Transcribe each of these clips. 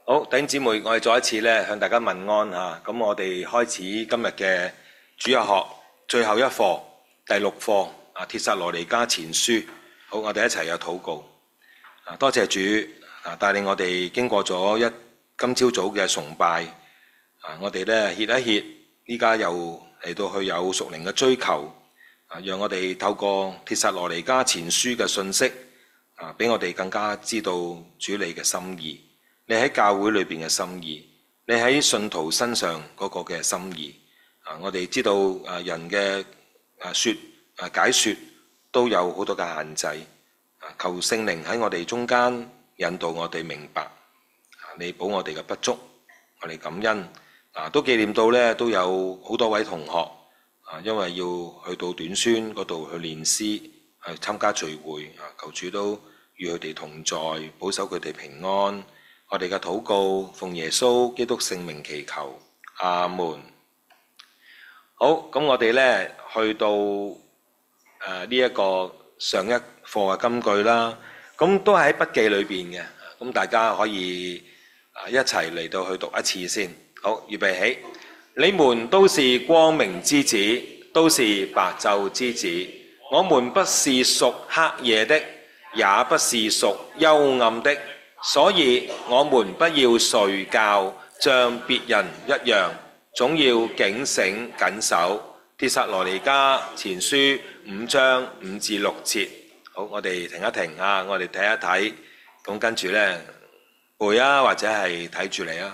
好，弟兄姊妹，我哋再一次咧向大家問安嚇。咁我哋開始今日嘅主日學最後一課第6課啊，帖撒羅尼迦前書。好，我哋一齊有禱告。多謝主帶領我哋經過咗今朝早嘅崇拜。我哋咧歇一歇，依家又嚟到去有屬靈嘅追求。讓我哋透過帖撒羅尼迦前書嘅信息俾我哋更加知道主你嘅心意。你喺教會裏邊嘅心意，你喺信徒身上嗰個嘅心意，我哋知道人嘅解說都有好多嘅限制，求聖靈喺我哋中間引導我哋明白，你補我哋嘅不足，我哋感恩，都紀念到咧都有好多位同學，因為要去到短宣嗰度去練詩，去參加聚會，求主都與佢哋同在，保守佢哋平安。我哋嘅禱告，奉耶穌基督聖名祈求，阿門。好，咁我哋咧去到呢一個上一課嘅金句啦，咁都係喺筆記裏邊嘅，咁大家可以一齊嚟到去讀一次先。好，預備起。你們都是光明之子，都是白晝之子。我們不是屬黑夜的，也不是屬幽暗的。所以我們不要睡覺，像別人一樣，總要警醒謹守。帖撒羅尼迦前書5章5至6節。好，我哋停一停啊，我哋睇一睇，咁跟住呢，背啊，或者係睇住你啊。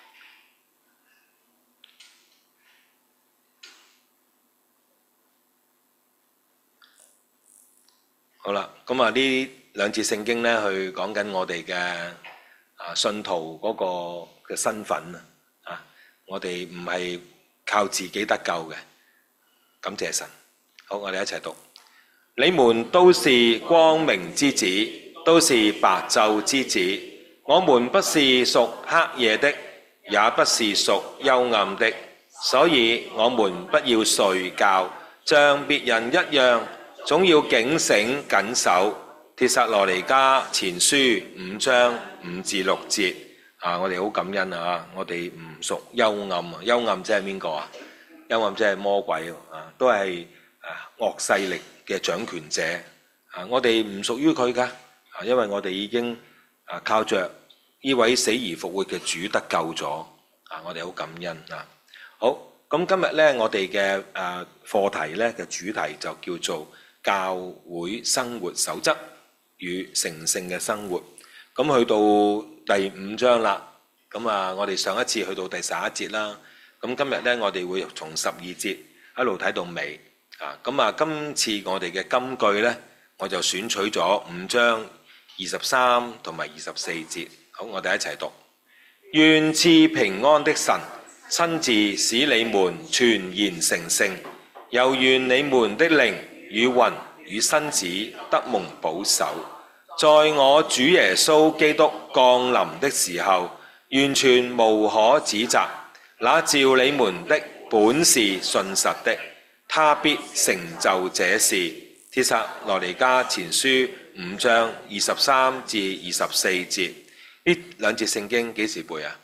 好啦，咁啊呢兩節聖經咧，去講緊我哋嘅信徒嗰個嘅身份啊！我哋唔係靠自己得救嘅，感謝神。好，我哋一齊讀：你們都是光明之子，都是白晝之子。我們不是屬黑夜的，也不是屬幽暗的。所以我們不要睡覺，像別人一樣，總要警醒謹守。帖撒羅尼迦前書5章5至6節。我哋好感恩啊！我哋唔屬幽暗，幽暗即係邊個啊？幽暗即係魔鬼都係惡勢力嘅掌權者。我哋唔屬於佢噶，因為我哋已經靠着呢位死而復活嘅主得救咗。我哋好感恩啊！好，咁今日呢，我哋嘅課題呢嘅主題就叫做教會生活守則與成聖嘅生活。咁去到第5章啦，咁我哋上一次去到第11節啦，咁今日呢，我哋會從12節一路睇到尾。咁今次我哋嘅金句呢，我就選取咗5章23同埋24節。好，我哋一齊讀：願賜平安的神親自使你們全然成聖，又願你們的靈與魂與身子得蒙保守，在我主耶穌基督降臨的時候，完全無可指責。那召你們的本是信實的，他必成就這事。帖撒羅尼迦前書5章23至24節。呢兩節聖經幾時背啊？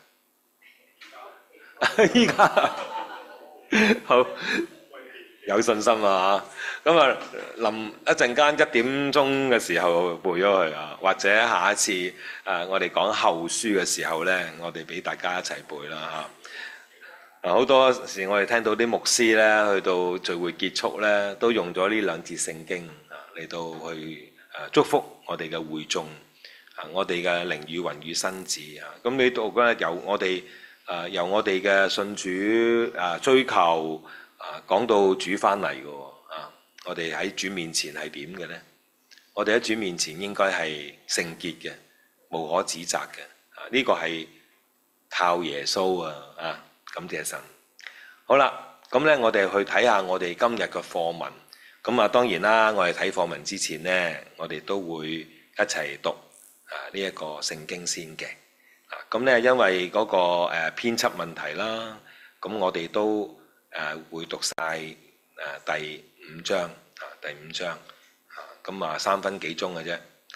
依家好有信心啊！咁臨一陣間1點鐘嘅時候背咗佢或者下一次我哋講後書嘅時候呢，我哋俾大家一齊背啦好多時我哋聽到啲牧師呢，去到聚會結束呢，都用咗呢兩節聖經嚟到去祝福我哋嘅會眾，我哋嘅靈與魂與身子咁呢度咧由我哋由我哋嘅信主追求講到主翻嚟嘅我哋喺主面前係點嘅呢？我哋喺主面前應該係聖潔嘅，無可指責嘅。呢個係靠耶穌感謝神。好啦，咁呢我哋去睇下我哋今日嘅課文。咁當然啦，我哋睇課文之前呢，我哋都會一齊讀呢一個聖經先嘅。咁呢因為嗰個編輯問題啦，咁我哋都會讀晒第5章，咁3分幾鐘嘅啫，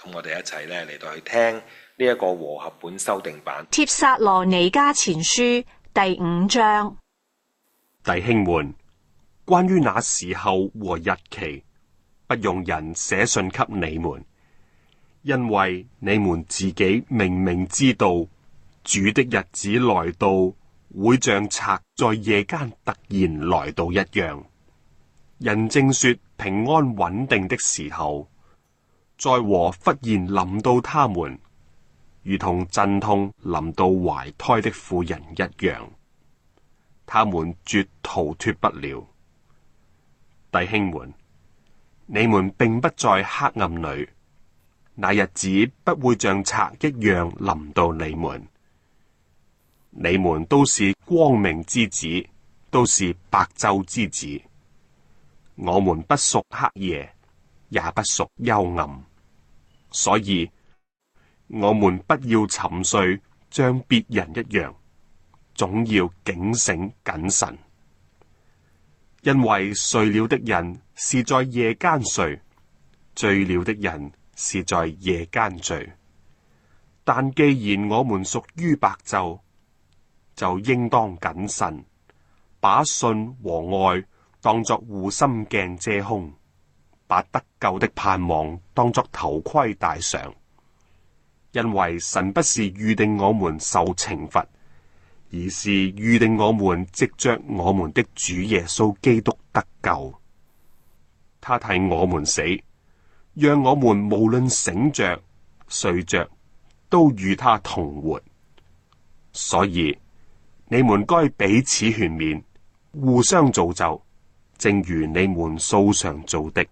咁我哋一齊咧嚟到去聽呢一個和合本修訂版。 帖撒羅尼迦前書第5章。 弟兄們，關於那時候和日期，不用人寫信給你們，因為你們自己明明知道，主的日子來到，會像賊在夜間突然來到一樣。人正說平安穩定的時候，災禍忽然臨到他們，如同陣痛臨到懷胎的婦人一樣，他們絕逃脫不了。弟兄們，你們並不在黑暗裏，那日子不會像賊一樣臨到你們。你們都是光明之子，都是白晝之子。我們不屬黑夜，也不屬幽暗，所以我們不要沉睡，像別人一樣，總要警醒謹慎。因為睡了的人是在夜間睡，醉了的人是在夜間醉。但既然我們屬於白晝，就應當謹慎，把信和愛當作護心鏡遮胸，把得救的盼望當作頭盔戴上。因為神不是預定我們受懲罰，而是預定我們藉着我們的主耶穌基督得救。他替我們死，讓我們無論醒着睡着，都與他同活。所以你們該彼此勸勉，互相造就，正如你們素常做的。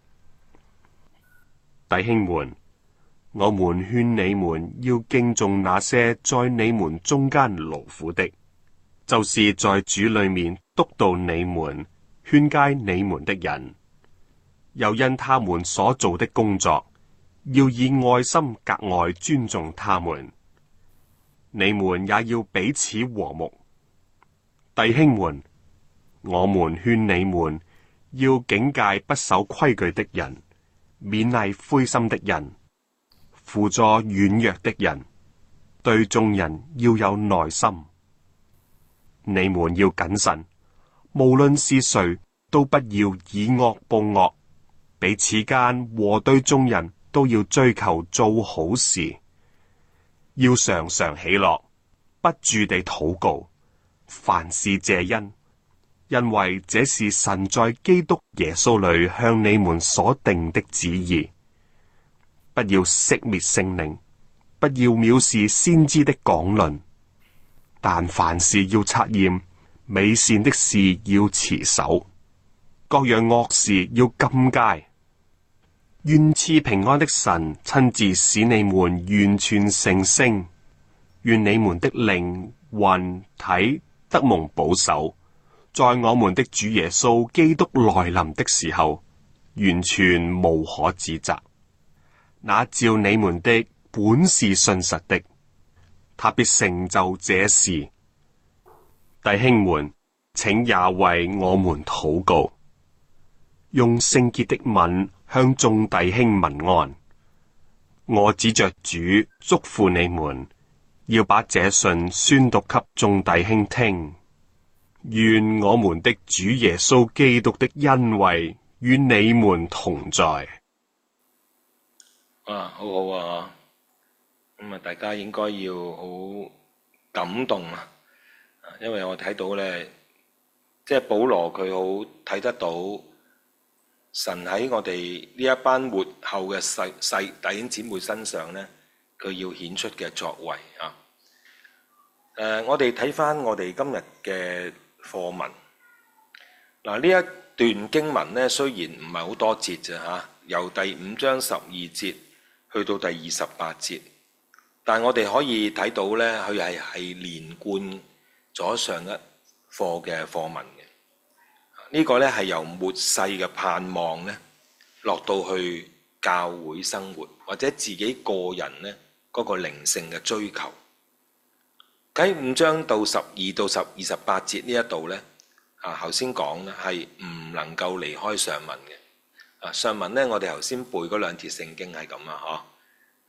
弟兄們，我們勸你們要敬重那些在你們中間勞苦的，就是在主裏面督導你們、勸誡你們的人，又因他們所做的工作，要以愛心格外尊重他們。你們也要彼此和睦。弟兄們，我們勸你們要警戒不守規矩的人，勉勵灰心的人，扶助軟弱的人，對眾人要有耐心。你們要謹慎，無論是誰，都不要以惡報惡，彼此間和對眾人都要追求做好事，要常常喜樂，不住地禱告，凡事謝恩，因為這是神在基督耶穌裏向你們所定的旨意。不要熄滅聖靈，不要藐視先知的講論，但凡事要察驗，美善的事要持守，各樣惡事要禁戒。願賜平安的神親自使你們完全成聖，願你們的靈魂體得蒙保守，在我們的主耶穌基督來臨的時候，完全無可指責。那召你們的本是信實的，他必成就這事。弟兄們，請也為我們禱告，用聖潔的吻向眾弟兄問安。我指着主囑咐你們，要把這信宣讀給眾弟兄聽。願我們的主耶穌基督的恩惠與你們同在。 好好啊！咁大家應該要好感動啊，因為我睇到咧，即係保羅佢好睇得到神喺我哋呢一班末後嘅細弟兄姊妹身上咧，佢要顯出嘅作為啊。我哋睇翻我哋今日嘅課文嗱，呢一段經文咧，雖然唔係好多節啫嚇，由第5章12節去到第28節，但我哋可以睇到咧，佢係連貫咗上一課嘅課文嘅。呢個咧係由末世嘅盼望咧，落到去教會生活或者自己個人咧嗰個靈性嘅追求。喺5章到12到28節呢一度咧，頭先講咧係唔能夠離開上文嘅。上文咧，我哋頭先背嗰兩節聖經係咁啦，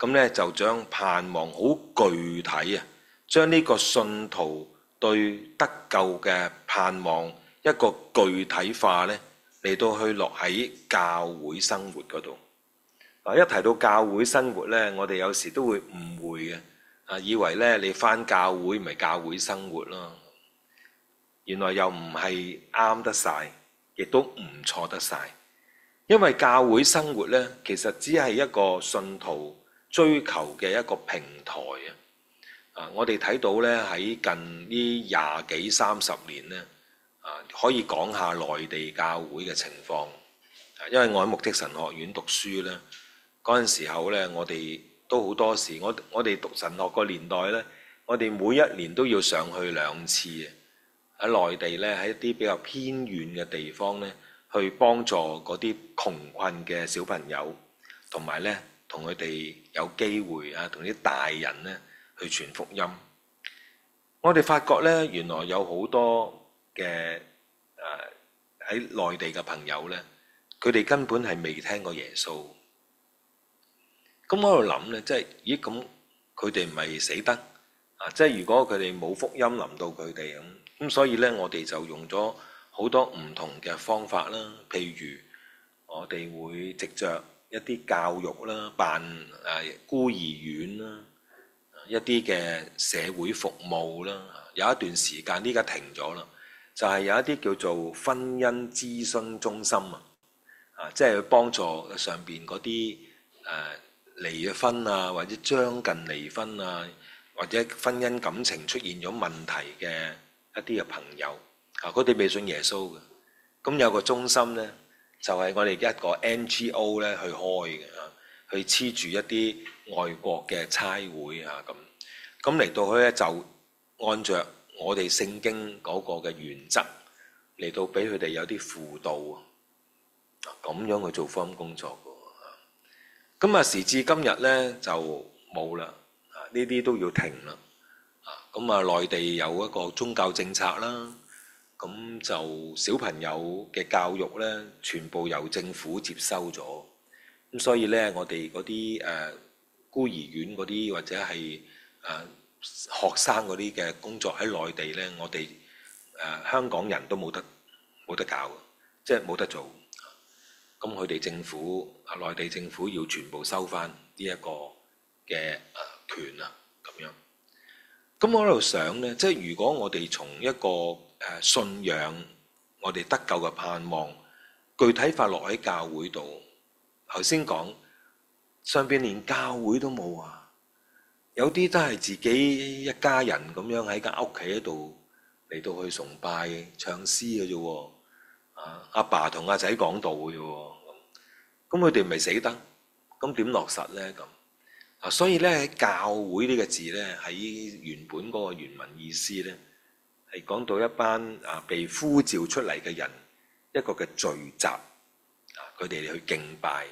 咁呢就將盼望好具體啊，將呢個信徒對得救嘅盼望一個具體化呢，嚟到去落喺教會生活嗰度。一提到教會生活呢，我哋有時都會誤會嘅，以為呢你返教會咪教會生活咯，原來又唔係啱得晒，亦都唔錯得晒。因為教會生活呢，其實只係一個信徒追求嘅一個平台啊！我哋睇到呢，喺近呢20幾30年呢，可以講下內地教會嘅情況。因為我喺牧職神學院讀書呢，嗰陣時候呢，我哋都好多時，我哋讀神學個年代呢，我哋每一年都要上去2次喺內地呢，喺一啲比較偏遠嘅地方呢，去幫助嗰啲窮困嘅小朋友，同埋呢同佢哋有機會啊，同啲大人呢去傳福音。我哋發覺呢，原來有好多嘅喺內地嘅朋友呢，佢哋根本係未聽過耶穌。咁我喺度諗呢，即係咦咁佢哋唔係死得啊？即係如果佢哋冇福音臨到佢哋咁，所以呢，我哋就用咗好多唔同嘅方法啦，譬如我哋會藉着一啲教育啦，辦孤兒院啦，一啲嘅社會服務啦，有一段時間呢家停咗啦，就係有一啲叫做婚姻諮詢中心即係幫助上邊嗰啲離咗婚啊，或者將近離婚啊，或者婚姻感情出現咗問題嘅一啲嘅朋友。佢哋未信耶穌嘅，咁有個中心呢，就係我哋一個 NGO 咧去開嘅，去黐住一啲外國嘅差會咁嚟到去咧就按着我哋聖經嗰個嘅原則嚟到俾佢哋有啲輔導咁樣去做福音工作嘅。咁時至今日呢，就冇啦，呢啲都要停啦。咁內地有一個宗教政策啦。咁就小朋友嘅教育呢，全部由政府接收咗。咁所以呢，我哋嗰啲孤兒院嗰啲或者係學生嗰啲嘅工作喺內地呢，我哋香港人都冇得搞，即係冇得做。咁佢哋政府內地政府要全部收翻呢一個嘅權咁樣。咁我喺度想呢，即係如果我哋從一個信仰，我哋得救嘅盼望，具體化落喺教會度。頭先講上邊連教會都冇啊，有啲都係自己一家人咁樣喺間屋企度嚟到去崇拜唱詩嘅啫。阿爸同阿仔講道嘅啫。咁佢哋唔係死得，咁點落實呢？咁所以呢，喺教會呢個字呢，喺原本嗰個原文意思呢，係講到一班被呼召出嚟嘅人一個嘅聚集，佢哋去敬拜，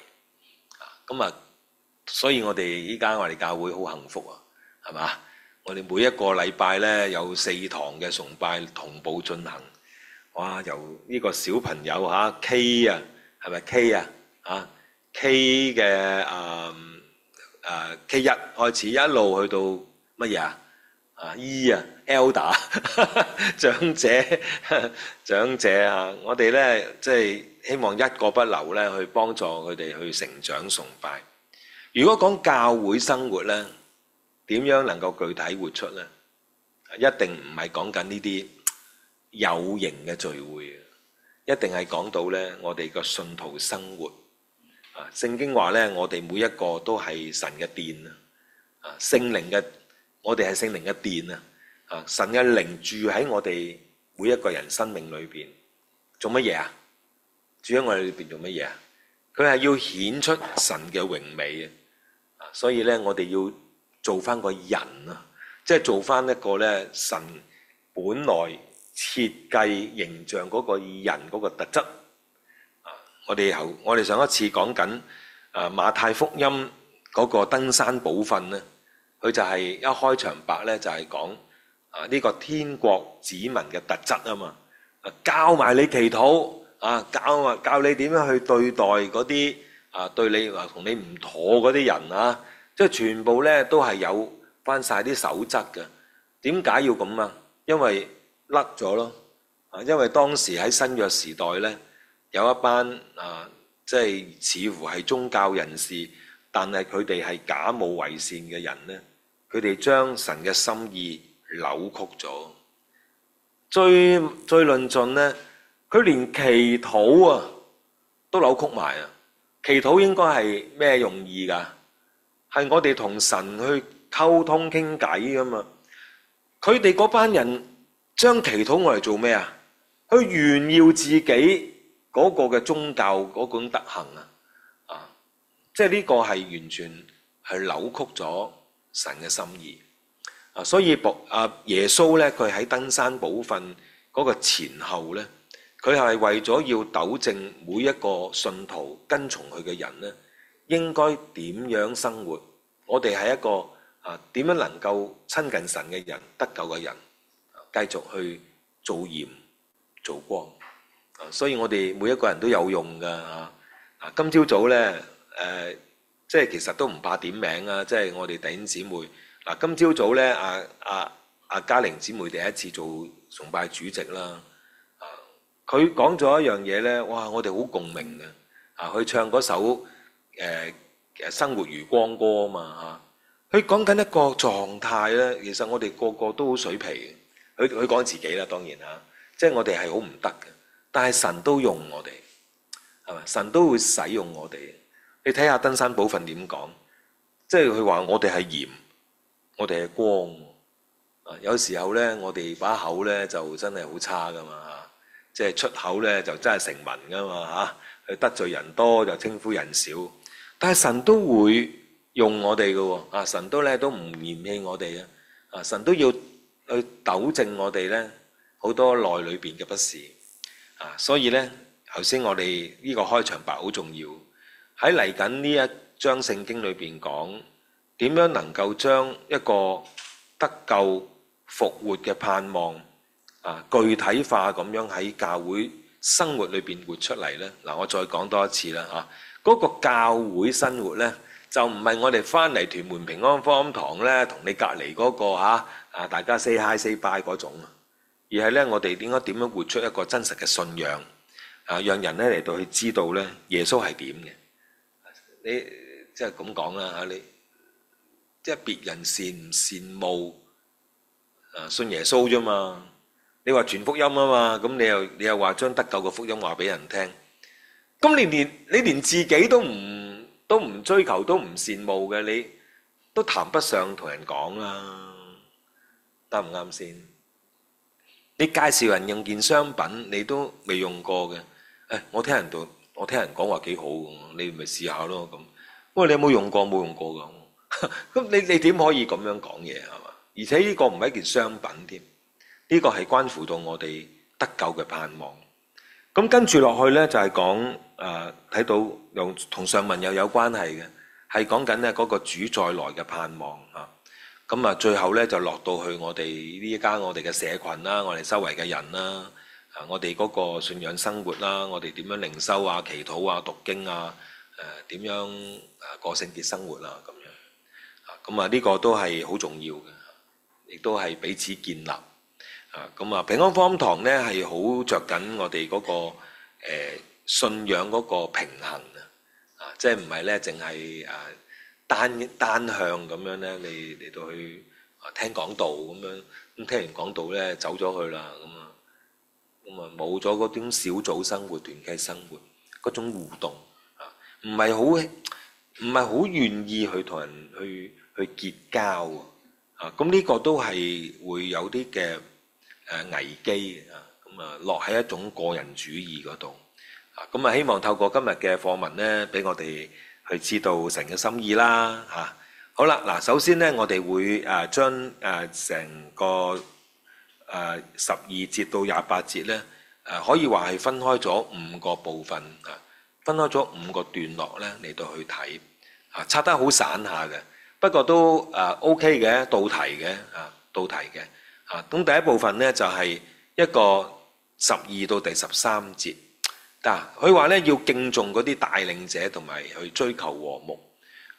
所以我哋依家我哋教會好幸福係嘛？我哋每一個禮拜呢，有4堂嘅崇拜同步進行，哇！由呢個小朋友K 係咪 K K 嘅K1 開始一路去到乜嘢Elder 長者我哋呢，即係希望一個不留呢，去幫助佢哋去成長崇拜。如果講教會生活呢，點樣能夠具體活出呢？一定唔係講緊呢啲有形嘅聚會，一定係講到呢，我哋個信徒生活。聖經話呢，我哋每一個都係神嘅殿聖靈嘅。我哋係聖靈嘅殿神嘅靈住喺我哋每一個人生命裏邊，做乜嘢住喺我哋裏邊做乜嘢佢係要顯出神嘅榮美所以咧，我哋要做翻個人即係做翻一個咧神本來設計形象嗰個人嗰個特質我哋上一次講緊馬太福音嗰個登山寶訓咧。佢就係一開場白咧，就係講呢個天國子民嘅特質嘛，教埋你祈禱教你點樣去對待嗰啲對你同你唔妥嗰啲人即係全部咧都係有翻晒啲守則嘅。點解要咁啊？因為甩咗咯。因為當時喺新約時代咧，有一班即係似乎係宗教人士，但係佢哋係假冒為善嘅人咧，佢哋將神嘅心意扭曲咗。最論盡咧，佢連祈禱啊都扭曲埋啊！祈禱應該係咩用意㗎？係我哋同神去溝通傾偈噶嘛。佢哋嗰班人將祈禱我嚟做咩啊？去炫耀自己嗰個嘅宗教嗰種德行啊！即係呢個係完全係扭曲咗神嘅心意啊！所以耶穌咧，佢喺登山寶訓嗰個前後咧，佢係為咗要糾正每一個信徒跟從佢嘅人咧，應該點樣生活？我哋係一個點樣能夠親近神嘅人、得救嘅人，繼續去做鹽做光。所以我哋每一個人都有用噶。今朝早咧，即係其實都唔怕點名啊！即係我哋弟兄姊妹嗱，今朝早咧，阿嘉玲姊妹第一次做崇拜主席啦。佢講咗一樣嘢咧，哇！我哋好共鳴嘅。佢唱嗰首生活如光歌啊嘛。佢講緊一個狀態咧，其實我哋個個都好水皮嘅。佢講自己啦，當然即係我哋係好唔得嘅，但係神都用我哋，係咪？神都會使用我哋。你睇下登山寶訓點講，即係佢話我哋係鹽，我哋係光。有時候咧，我哋把口咧就真係好差噶嘛，即係出口咧就真係成文噶嘛嚇。佢得罪人多就稱呼人少，但係神都會用我哋嘅喎。神都唔嫌棄我哋啊！神都要去糾正我哋咧好多內裏邊嘅不是所以咧頭先我哋呢個開場白好重要。喺嚟緊呢一章聖經裏邊講點樣能夠將一個得救復活嘅盼望具體化咁樣喺教會生活裏邊活出嚟呢。我再講多一次啦嗰個教會生活呢，就唔係我哋翻嚟屯門平安福音堂呢，同你隔離嗰個大家 say hi say bye 嗰種，而係呢，我哋應該點樣活出一個真實嘅信仰讓人呢嚟到去知道呢耶穌係點嘅。你即係咁講啦你即係別人羨唔羨慕信耶穌啫嘛？你話傳福音啊嘛，咁你又話將得救嘅福音話俾人聽，咁你連自己都唔追求，都唔羨慕嘅，你都談不上同人講啦，啱唔啱先？你介紹人用件商品，你都未用過嘅，我聽人講話幾好，你咪試下咯咁。喂，你有冇用過？冇用過噶，咁你點可以咁樣講嘢係嘛？而且呢個唔係一件商品添，呢個係關乎到我哋得救嘅盼望。咁跟住落去呢，就係講睇到又同上文又有關係嘅，係講緊呢嗰個主再來嘅盼望咁最後呢，就落到去我哋呢間我哋嘅社群啦，我哋周圍嘅人啦，我哋嗰個信仰生活啦，我哋點樣靈修祈禱讀經點樣過聖潔生活咁樣咁呢個都係好重要嘅，亦都係彼此建立平安福音堂呢係好着緊我哋嗰個信仰嗰個平衡即係唔係呢淨係單向咁樣呢，你嚟到去聽講道咁樣，咁聽完講道呢走咗去啦咁冇咗嗰種小組生活、團契生活嗰種互動唔係好願意去同人去結交咁呢個都係會有啲嘅危機落喺一種個人主義嗰度希望透過今日嘅課文呢，俾我哋去知道神嘅心意啦好啦，首先呢，我哋會將成個12節到28節呢，可以話係分開咗5個部分分開咗5個段落咧嚟到去睇拆得好散下嘅，不過都OK 嘅，到題嘅咁第一部分咧就係一個12到第13節佢話咧要敬重嗰啲帶領者同埋去追求和睦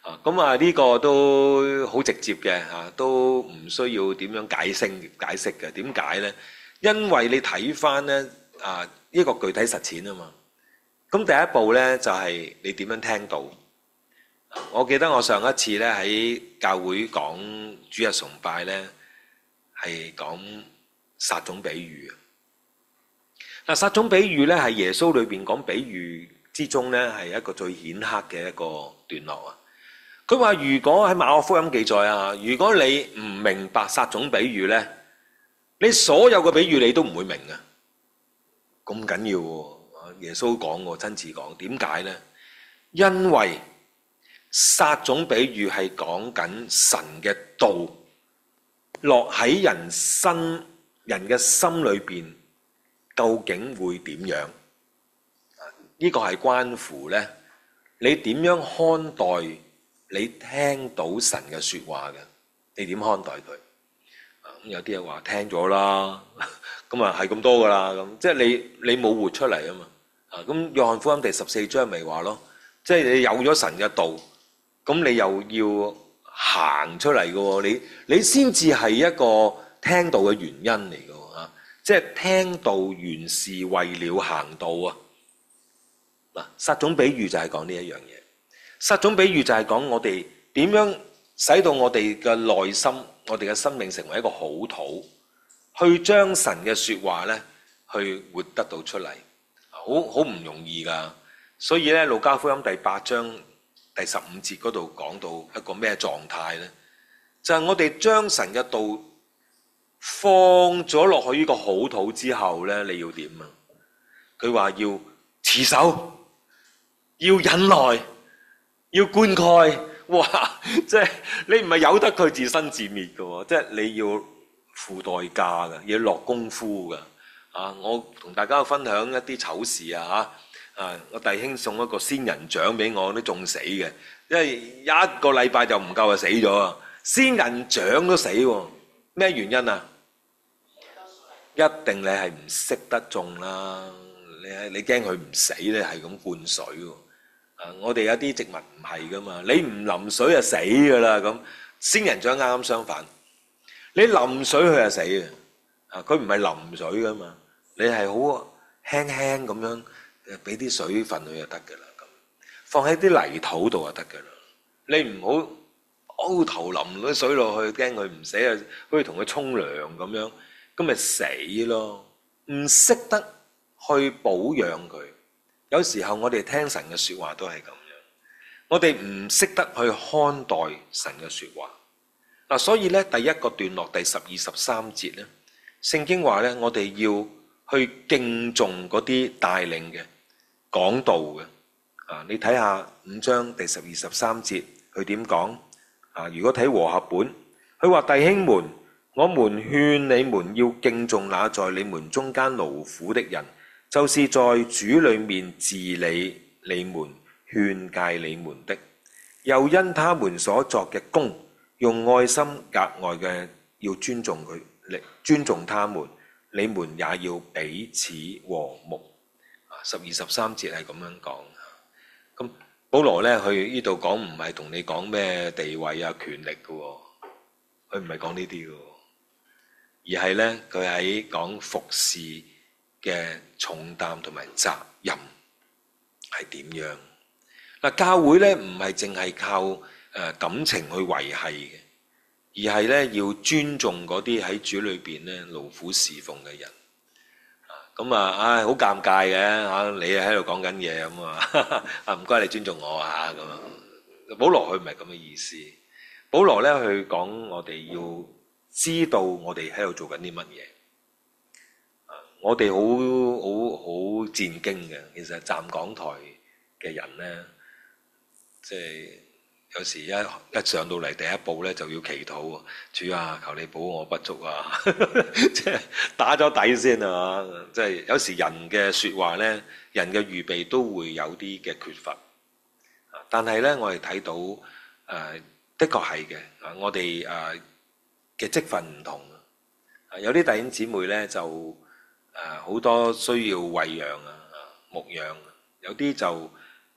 呢個都好直接嘅都唔需要點樣解釋嘅。點解呢？因為你睇翻呢一個具體實踐啊嘛。咁第一步呢，就係你點樣聽到。我記得我上一次呢喺教會講主日崇拜呢，係講撒種比喻。撒種比喻呢，係耶穌裏邊講比喻之中呢，係一個最顯赫嘅一個段落啊。佢話如果喺馬可福音記載如果你唔明白撒種比喻呢，你所有嘅比喻你都唔會明啊。咁緊要喎，耶穌講過，親自講。點解呢？因為撒種比喻係講緊神嘅道落喺人嘅心裏邊，究竟會點樣？呢個係關乎呢，你點樣看待你聽到神嘅說話嘅？你點看待佢？有啲人話聽咗啦，咁係咁多噶啦，咁即係你冇活出嚟啊嘛。咁約翰福音第14章咪話咯，即係你有咗神嘅道，咁你又要行出嚟嘅喎，你先至係一個聽道嘅原因嚟嘅喎。即係聽道原是為了行道啊。撒種比喻就係講呢一樣嘢。撒種比喻就係講我哋點樣使到我哋嘅內心，我哋嘅生命成為一個好土，去將神嘅說話呢，去活得到出嚟，好唔容易噶。所以呢，路加福音第8章第15節嗰度講到一個咩狀態呢？就係我哋將神嘅道放咗落去呢個好土之後呢，你要點啊？佢話要持守，要忍耐，要灌溉。哇！即係你唔係由得佢自生自滅嘅，即係你要付代價嘅，要落功夫嘅。我同大家分享一啲醜事我弟兄送一個仙人掌俾我，都仲死嘅，因為一個禮拜就唔夠就死咗啊！仙人掌都死喎，咩原因啊？一定你係唔識得種啦，你驚佢唔死咧，係咁灌水喎。我哋有啲植物唔係噶嘛，你唔淋水就死噶啦。咁仙人掌啱啱相反，你淋水佢就死嘅。佢唔係淋水噶嘛，你係好輕輕咁樣俾啲水分佢就得噶啦。咁放喺啲泥土度就得噶啦。你唔好凹頭淋啲水落去，驚佢唔死啊，好似同佢沖涼咁樣，咁咪死咯。唔識得去保養佢。有時候我哋聽神嘅說話都係咁樣，我哋唔識得去看待神嘅說話。所以咧，第一個段落第12、13節咧，聖經話咧，我哋要去敬重嗰啲帶領嘅講道嘅。你睇下5章第12、13節，佢點講？如果睇和合本，佢話弟兄們，我們勸你們要敬重那在你們中間勞苦的人，就是在主裏面治理你們、勸誡你們的，又因他們所作嘅工，用愛心格外嘅要尊重佢，尊重他們，你們也要彼此和睦。12、13節係咁樣講。咁保羅呢，佢呢度講唔係同你講咩地位啊、權力嘅，佢唔係講呢啲嘅，而係呢，佢喺講服侍嘅重擔同埋責任係點樣？教會咧唔係淨係靠感情去維繫嘅，而係咧要尊重嗰啲喺主裏邊咧勞苦侍奉嘅人。好尷尬嘅你喺度講緊嘢咁啊，唔該你尊重我咁啊。保羅佢唔係咁嘅意思，保羅咧去講我哋要知道我哋喺度做緊啲乜嘢。我哋好戰兢嘅，其實站講台嘅人呢，即係有時一上到嚟第一步呢，就要祈禱，主啊，求你保我不足啊，即係打咗底先啊！即係有時人嘅說話呢，人嘅預備都會有啲嘅缺乏，但係呢，我哋睇到的確係嘅，我哋嘅職分唔同，有啲弟兄姊妹呢，就好多需要餵養牧養，有啲就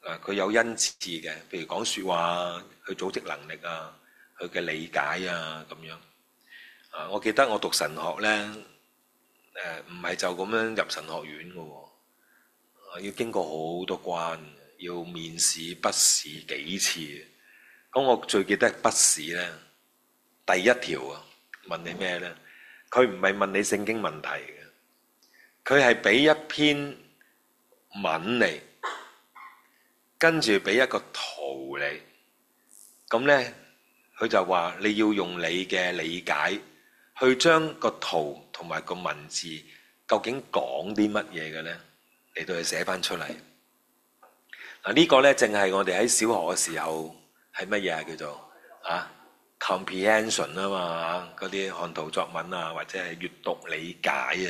佢有恩賜嘅，譬如講説話啊，佢組織能力啊，佢嘅理解啊咁樣。我記得我讀神學呢，唔係就咁樣入神學院嘅喎，要經過好多關，要面試、筆試幾次。咁我最記得筆試呢，第一條啊，問你咩呢？佢唔係問你聖經問題嘅，佢係俾一篇文嚟，跟住俾一個圖你。咁呢，佢就話你要用你嘅理解去將個圖同埋個文字究竟講啲乜嘢嘅呢，嚟到去寫翻出嚟。呢個呢，正係我哋喺小學嘅時候係乜嘢啊？叫做comprehension 啊嘛，嗰啲看圖作文啊，或者係閱讀理解啊。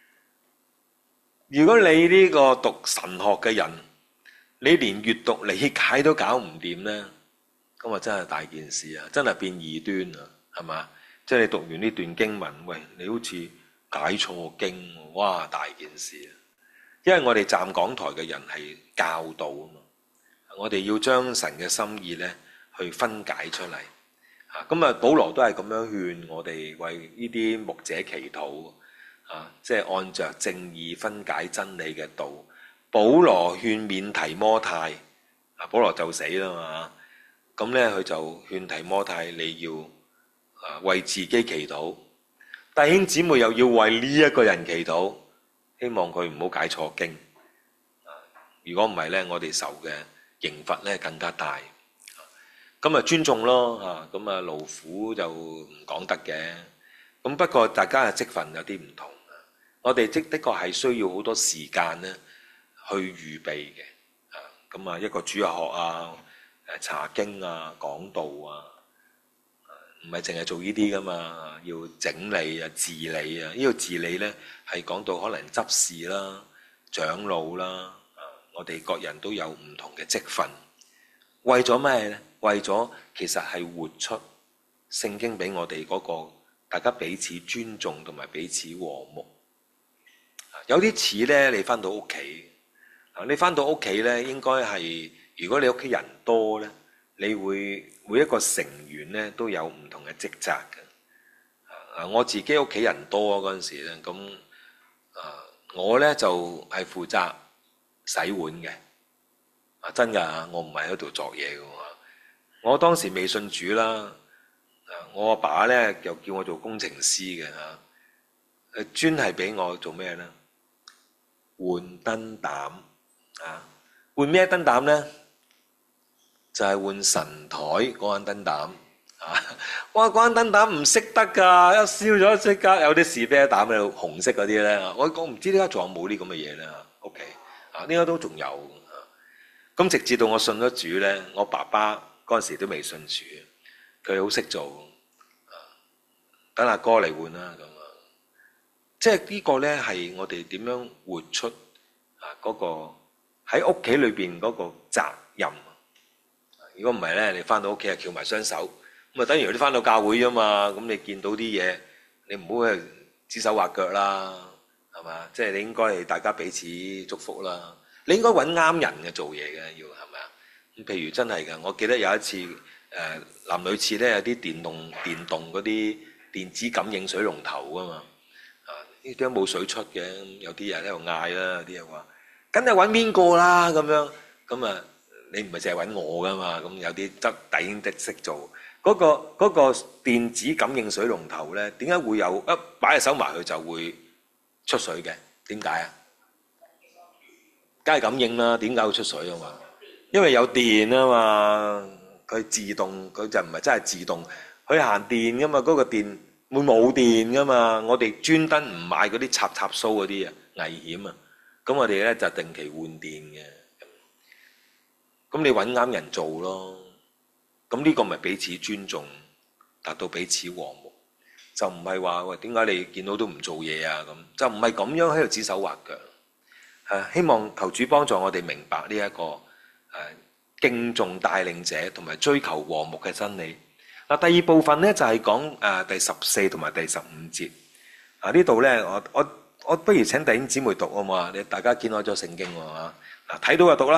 如果你呢個讀神學嘅人，你連閱讀理解都搞唔掂呢，咁啊真係大件事啊，真係變異端啊，係嘛？即係你讀完呢段經文，喂，你好似解錯經，哇，大件事啊！因為我哋站講台嘅人係教導啊嘛，我哋要將神嘅心意呢去分解出嚟。咁啊，保羅都係咁樣勸我哋為呢啲牧者祈禱，即係按着正義分解真理嘅道。保羅勸勉提摩太，保羅就死啦嘛，咁呢，佢就勸提摩太你要為自己祈禱，弟兄姊妹又要為呢一個人祈禱，希望佢唔好解錯經。如果唔係呢，我哋受嘅刑罰呢更加大。咁啊尊重咯，咁啊勞苦就唔講得嘅。咁不過大家嘅職份有啲唔同，我哋的確係需要好多時間呢去預備嘅。咁啊一個主日學啊、查經啊、講道啊，唔係淨係做呢啲噶嘛，要整理啊、治理啊。呢個治理呢係講到可能執事啦、長老啦，我哋各人都有唔同嘅職份，為咗咩呢？為咗其實係活出聖經俾我哋嗰個大家彼此尊重同埋彼此和睦。有啲似呢，你翻到屋企，你翻到屋企呢，應該係如果你屋企人多呢，你會每一個成員呢都有唔同嘅職責嘅。我自己屋企人多嗰陣時呢，咁我呢就係負責洗碗嘅。真㗎，我唔係喺度作嘢嘅。我當時未信主啦，我阿爸呢又叫我做工程師嘅嚇，專係俾我做咩呢？換燈膽換咩燈膽呢？就係換神台嗰間燈膽哇！嗰間燈膽唔識得㗎，一燒咗即刻有啲士啤膽喺度，紅色嗰啲呢。我唔知點解仲有冇啲咁嘅嘢呢？屋企應該都仲有。咁直至到我信咗主呢，我爸爸嗰陣時都未信主，佢好識做，等阿哥嚟換啦咁啊！即係呢個呢係我哋點樣活出嗰個喺屋企裏邊嗰個責任。如果唔係呢，你翻到屋企係翹埋雙手，咁啊等於你翻到教會啫嘛。咁你見到啲嘢，你唔好去指手畫腳啦，係嘛？即係你應該係大家彼此祝福啦。你應該揾啱人嘅做嘢嘅，要係咪啊？咁譬如真係嘅，我記得有一次男女廁咧有啲電動嗰啲電子感應水龍頭啊嘛，呢啲都冇水出嘅，有啲人喺度嗌啦，有啲人話梗係揾邊個啦咁樣，咁啊你唔係淨係揾我噶嘛，咁有啲弟兄的識做嗰個電子感應水龍頭咧，點解會有一擺隻手埋去就會出水嘅？點解啊？梗係感應啦，點解會出水啊嘛？因為有電啊嘛，佢自動，佢就唔係真係自動，佢行電噶嘛，嗰個電會冇電噶嘛。我哋專登唔買嗰啲插蘇嗰啲啊，危險啊。咁我哋咧就定期換電嘅。咁你揾啱人做咯。咁呢個咪彼此尊重，達到彼此和睦，就唔係話喂點解你見到都唔做嘢啊咁，就唔係咁樣喺度指手畫腳。希望求主幫助我哋明白呢一個敬重帶領者同埋追求和睦嘅真理。第二部分呢，就係講第14同埋第15節。呢度呢，我不如請弟兄姊妹讀啊嘛，你大家見開咗聖經喎，睇到就讀啦。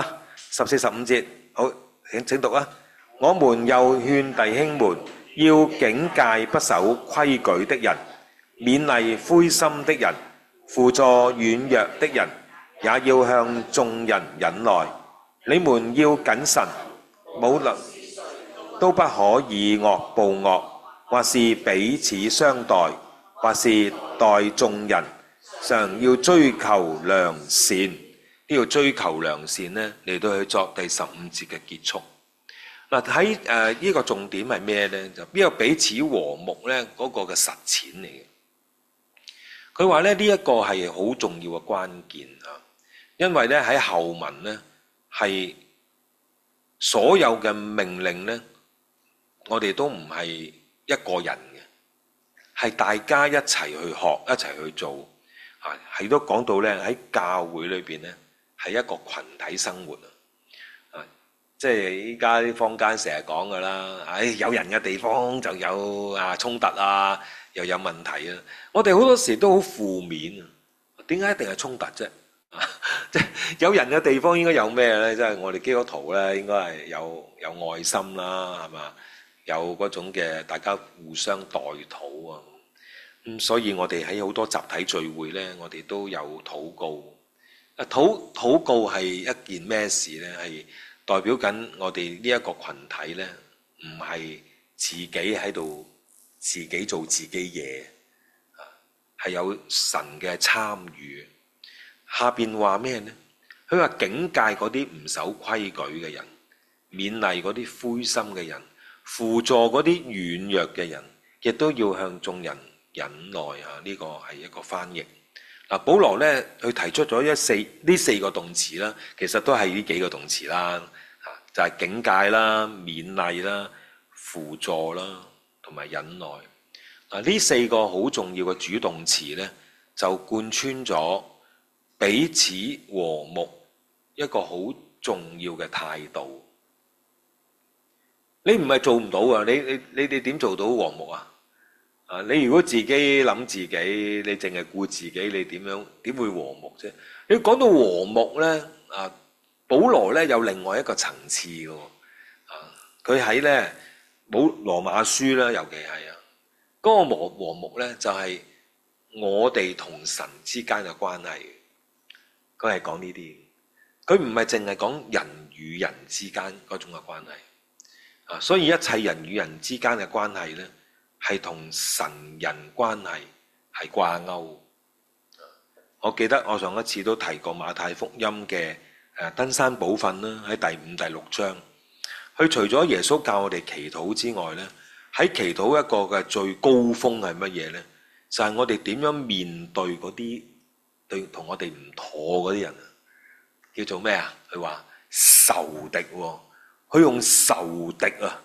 14、15節，好，請讀啊！我們又勸弟兄們要警戒不守規矩的人，勉勵灰心的人，扶助軟弱的人，也要向眾人忍耐。你們要謹慎，無論都不可以惡報惡，或是彼此相待，或是待眾人，常要追求良善。呢個追求良善呢，嚟到去作第15節嘅結束。嗱，喺呢個重點係咩呢？就呢個彼此和睦呢嗰個嘅實踐嚟嘅。佢話咧呢一個係好重要嘅關鍵啊，因為咧喺後文呢係所有嘅命令呢，我哋都唔係一個人嘅，係大家一齊去學，一齊去做啊。係都講到咧喺教會裏邊呢，係一個群體生活啊。即係依家啲坊間成日講噶啦，有人嘅地方就有衝突啊，又有問題啊。我哋好多時都好負面啊，點解一定係衝突啫？即係有人嘅地方應該有咩咧？即係我哋基督徒咧，應該係有愛心啦，係嘛？有嗰種嘅大家互相代禱啊。所以我哋喺好多集體聚會咧，我哋都有禱告。禱告係一件咩事咧？係代表緊我哋呢一個群體咧，唔係自己喺度自己做自己嘢，係有神嘅參與。下邊話咩呢？佢話警戒嗰啲唔守規矩嘅人，勉勵嗰啲灰心嘅人，輔助嗰啲軟弱嘅人，亦都要向眾人忍耐啊！呢個係一個翻譯。嗱，保羅咧佢提出咗呢四個動詞啦，其實都係呢幾個動詞啦，就係警戒啦、勉勵啦、輔助啦同埋忍耐。呢四個好重要嘅主動詞咧，就貫穿咗彼此和睦一個好重要嘅態度。你唔係做唔到啊！你哋點做到和睦啊？你如果自己諗自己，你淨係顧自己，你點會和睦啫？你講到和睦咧，保羅咧有另外一個層次嘅，佢喺咧羅馬書啦，尤其係嗰個和睦咧，就係我哋同神之間嘅關係。佢係講呢啲，佢唔係淨係講人與人之間嗰種嘅關係。所以一切人與人之間嘅關係咧，係同神人關係係掛鈎。我記得我上一次都提過馬太福音嘅登山寶訓啦，喺第5、第6章。佢除咗耶穌教我哋祈禱之外咧，喺祈禱一個嘅最高峰係乜嘢咧？就係我哋點樣面對嗰啲對同我哋唔妥嗰啲人，叫做咩啊？佢話仇敵喎，佢用仇敵啊，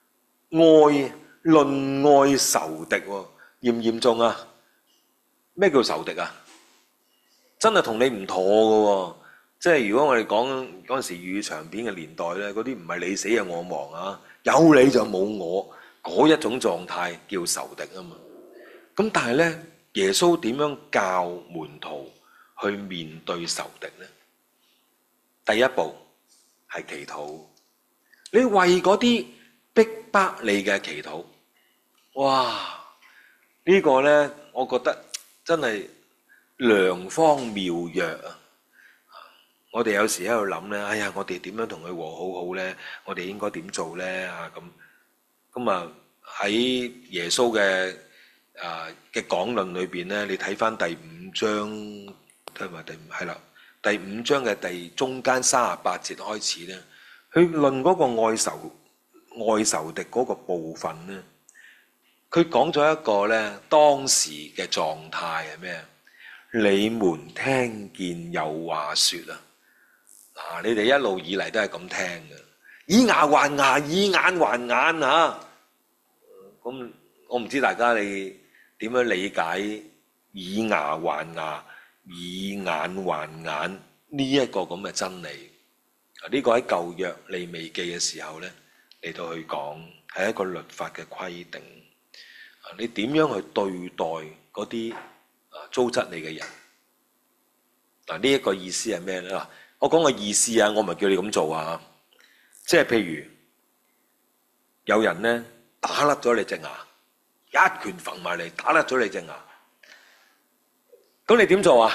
論愛仇敵喎，嚴唔嚴重啊？咩叫仇敵啊？真係同你唔妥嘅喎，即係如果我哋講嗰陣時粵語長片嘅年代咧，嗰啲唔係你死啊我亡啊，有你就冇我嗰一種狀態叫仇敵啊嘛。咁但係咧，耶穌點樣教門徒去面對仇敵咧？第一步係祈禱，你為嗰啲逼迫你嘅祈禱。哇！呢個呢，我覺得真係良方妙藥啊！我哋有時喺度諗呢，哎呀，我哋點樣同佢和好好呢？我哋應該點做呢？咁啊喺耶穌嘅講論裏邊呢，你睇翻第5章，睇埋第5章嘅中間38節開始呢，去論嗰個愛仇敵嗰個部分呢，佢講咗一個呢，當時嘅狀態係咩？你們聽見有話說啊，你哋一路以嚟都係咁聽嘅，以牙還牙，以眼還眼嚇。咁我唔知大家你點樣理解以牙還牙，以眼還眼呢一個咁嘅真理？呢個喺舊約利未記嘅時候呢，嚟到去講係一個律法嘅規定。你點樣去對待嗰啲糟質你嘅人？呢一個意思係咩呢？ 我講個意思啊，我唔係叫你咁做啊。即係譬如有人咧打甩咗你隻牙，一拳揈埋嚟打甩咗你隻牙，咁你點做啊？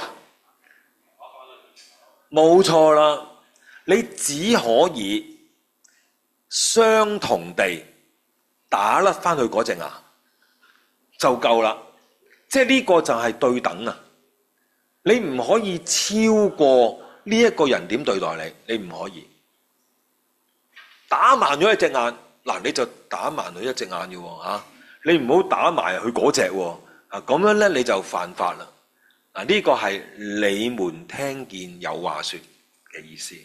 冇錯啦，你只可以相同地打甩翻去嗰隻牙就夠啦。即係呢個就係對等啊！你唔可以超過呢一個人點對待你，你唔可以打盲咗一隻眼，嗱你就打盲佢一隻眼嘅喎嚇，你唔好打埋佢嗰隻喎啊，咁樣咧你就犯法啦。嗱呢個係你們聽見有話說嘅意思，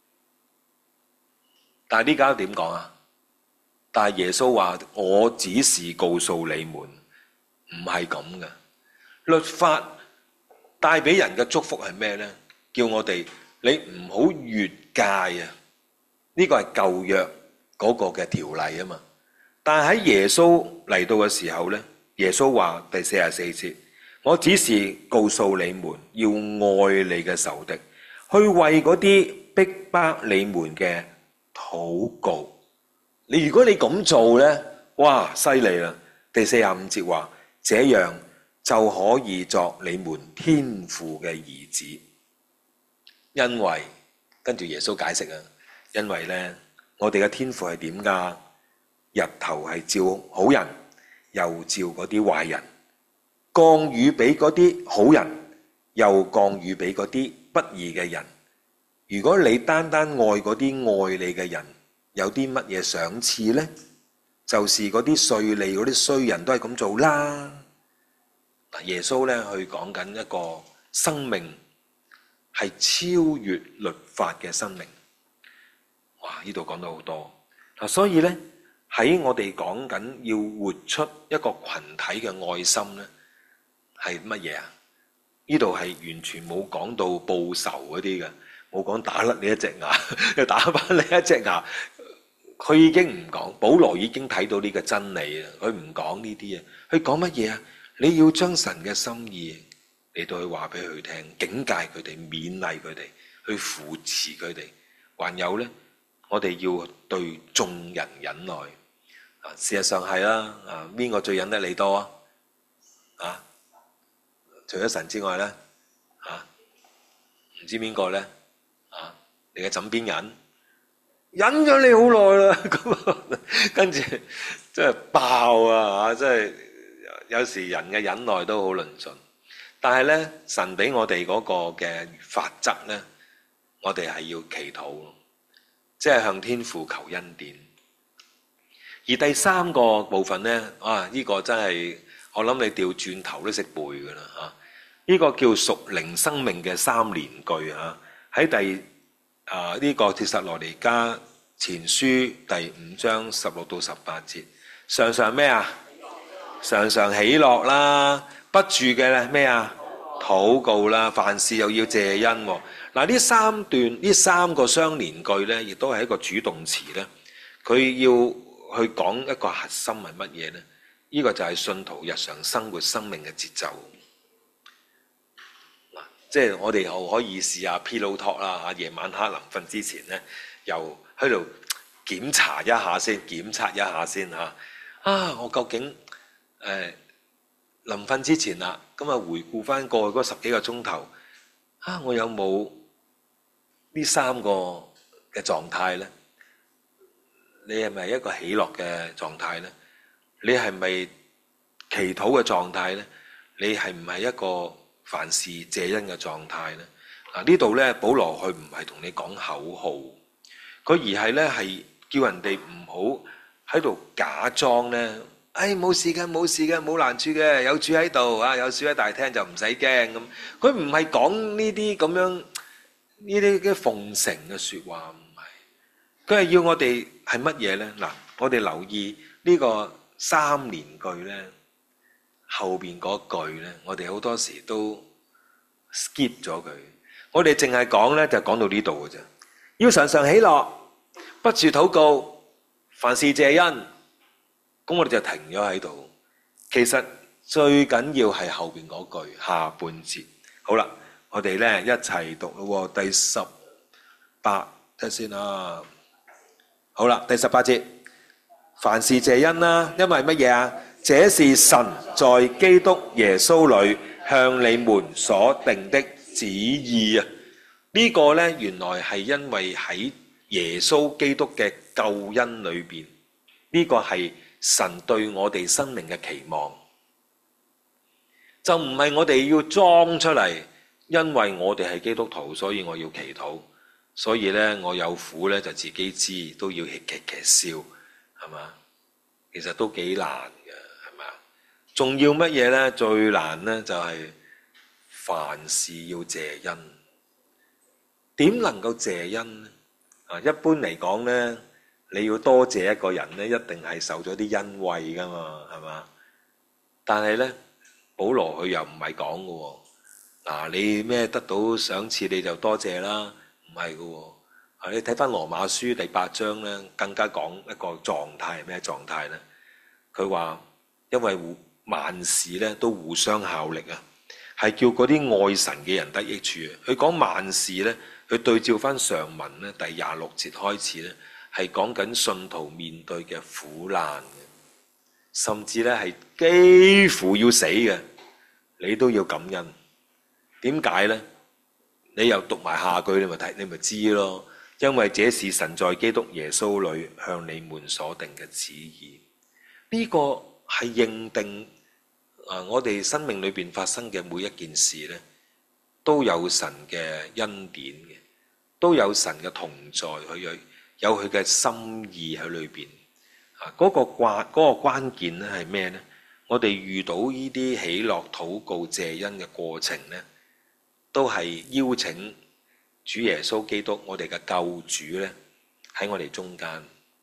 但係呢家點講啊？但係耶穌話：我只是告訴你們，唔係咁嘅。律法帶俾人嘅祝福係咩呢？叫我哋你唔好越界啊！呢個係舊約嗰個嘅條例啊嘛。但係喺耶穌嚟到嘅時候呢，耶穌話第44節：我只是告訴你們，要愛你嘅仇敵，去為嗰啲逼迫你們嘅禱告。如果你咁做呢，哇，犀利啦！第45節話：這樣就可以作你們天父嘅兒子。因為跟住耶穌解釋啊，因為呢，我哋嘅天父係點噶？日頭係照好人，又照嗰啲壞人，降雨俾嗰啲好人，又降雨俾嗰啲不義嘅人。如果你單單愛嗰啲愛你嘅人，有啲乜嘢賞賜呢？就是嗰啲稅吏嗰啲衰人都係咁做啦。耶穌咧去講緊一個生命係超越律法嘅生命。哇！呢度講到好多嗱，所以咧喺我哋講緊要活出一個群體嘅愛心咧，係乜嘢啊？呢度係完全冇講到報仇嗰啲嘅，冇講打甩你一隻牙，又打翻你一隻牙。佢已經唔講，保羅已經睇到呢個真理啦。佢唔講呢啲啊，佢講乜嘢啊？你要將神嘅心意嚟到去話俾佢聽，警戒佢哋，勉勵佢哋，去扶持佢哋。還有呢，我哋要對眾人忍耐。事實上係啦。邊個最忍得你多啊？除咗神之外呢，唔知邊個呢？你嘅枕邊人？忍咗你好耐啦，咁跟住真係爆啊！真係有時人嘅忍耐都好論盡，但係呢，神俾我哋嗰個嘅法則呢，我哋係要祈禱，即係向天父求恩典。而第三個部分呢，呢個真係我諗你調轉頭都識背噶啦嚇。呢個叫屬靈生命嘅3連句嚇，喺呢個帖撒羅尼迦前書第5章16到18節，常常咩啊？常常喜樂啦，不住嘅咧咩啊？禱告啦，凡事又要謝恩。嗱，呢三個雙連句咧，亦都係一個主動詞咧。佢要去講一個核心係乜嘢咧？呢個就係信徒日常生活生命嘅節奏。即係我哋又可以試下 pillow talk 啦，夜晚黑臨瞓之前咧，又喺度檢查一下先嚇。我究竟臨瞓之前啦，咁回顧翻過去嗰10幾個鐘頭，我有冇呢3個嘅狀態咧？你係咪一個喜樂嘅狀態咧？你係咪祈禱嘅狀態咧？你係唔係一個凡事謝恩嘅狀態咧？呢度咧，保羅佢唔係同你講口號，佢而係咧係叫人哋唔好喺度假裝咧，冇事嘅，冇難處嘅，有主喺度啊，有主喺大廳就唔使驚咁。佢唔係講呢啲咁樣呢啲嘅奉承嘅説話，唔係。佢係要我哋係乜嘢咧？嗱，我哋留意呢個3連句咧。後邊嗰句咧，我哋好多時都 skip 咗佢。我哋淨係講咧，就講到呢度嘅啫。要常常喜樂，不住禱告，凡事謝恩。咁我哋就停咗喺度。其實最緊要係後邊嗰句下半節。好啦，我哋咧一齊讀咯。第睇先啦。好啦，第18節，凡事謝恩啦，因為乜嘢啊？這是神在基督耶穌裏向你們所定的旨意啊！呢個呢，原來係因為喺耶穌基督嘅救恩裏邊，呢個係神對我哋生命嘅期望，就唔係我哋要裝出嚟，因為我哋係基督徒，所以我要祈禱，所以呢，我有苦呢就自己知，都要嘻笑，係嘛？其實都幾難嘅，係嘛？仲要乜嘢呢？最難呢就係凡事要謝恩。點能夠謝恩呢？一般嚟講呢，你要多謝一個人呢，一定係受咗啲恩惠噶嘛，係嘛？但係呢，保羅佢又唔係講嘅喎。你咩得到賞賜你就多謝啦，唔係嘅喎。你睇翻羅馬書第8章呢，更加講一個狀態係咩狀態呢？佢話因為萬事呢都互相效力啊，係叫嗰啲愛神嘅人得益處。佢講萬事呢，佢對照翻上文呢，第26節開始呢，係講緊信徒面對嘅苦難嘅，甚至呢係幾乎要死嘅，你都要感恩。點解呢？你又讀埋下句，你咪知咯。因為這是神在基督耶穌裏向你們所定嘅旨意。呢個係認定我哋生命裏邊發生嘅每一件事呢，都有神嘅恩典嘅，都有神嘅同在，佢有佢嘅心意喺裏邊。嗰個關鍵咧係咩呢？我哋遇到呢啲喜樂、禱告、謝恩嘅過程呢，都係邀請主耶穌基督，我哋嘅救主呢，喺我哋中間。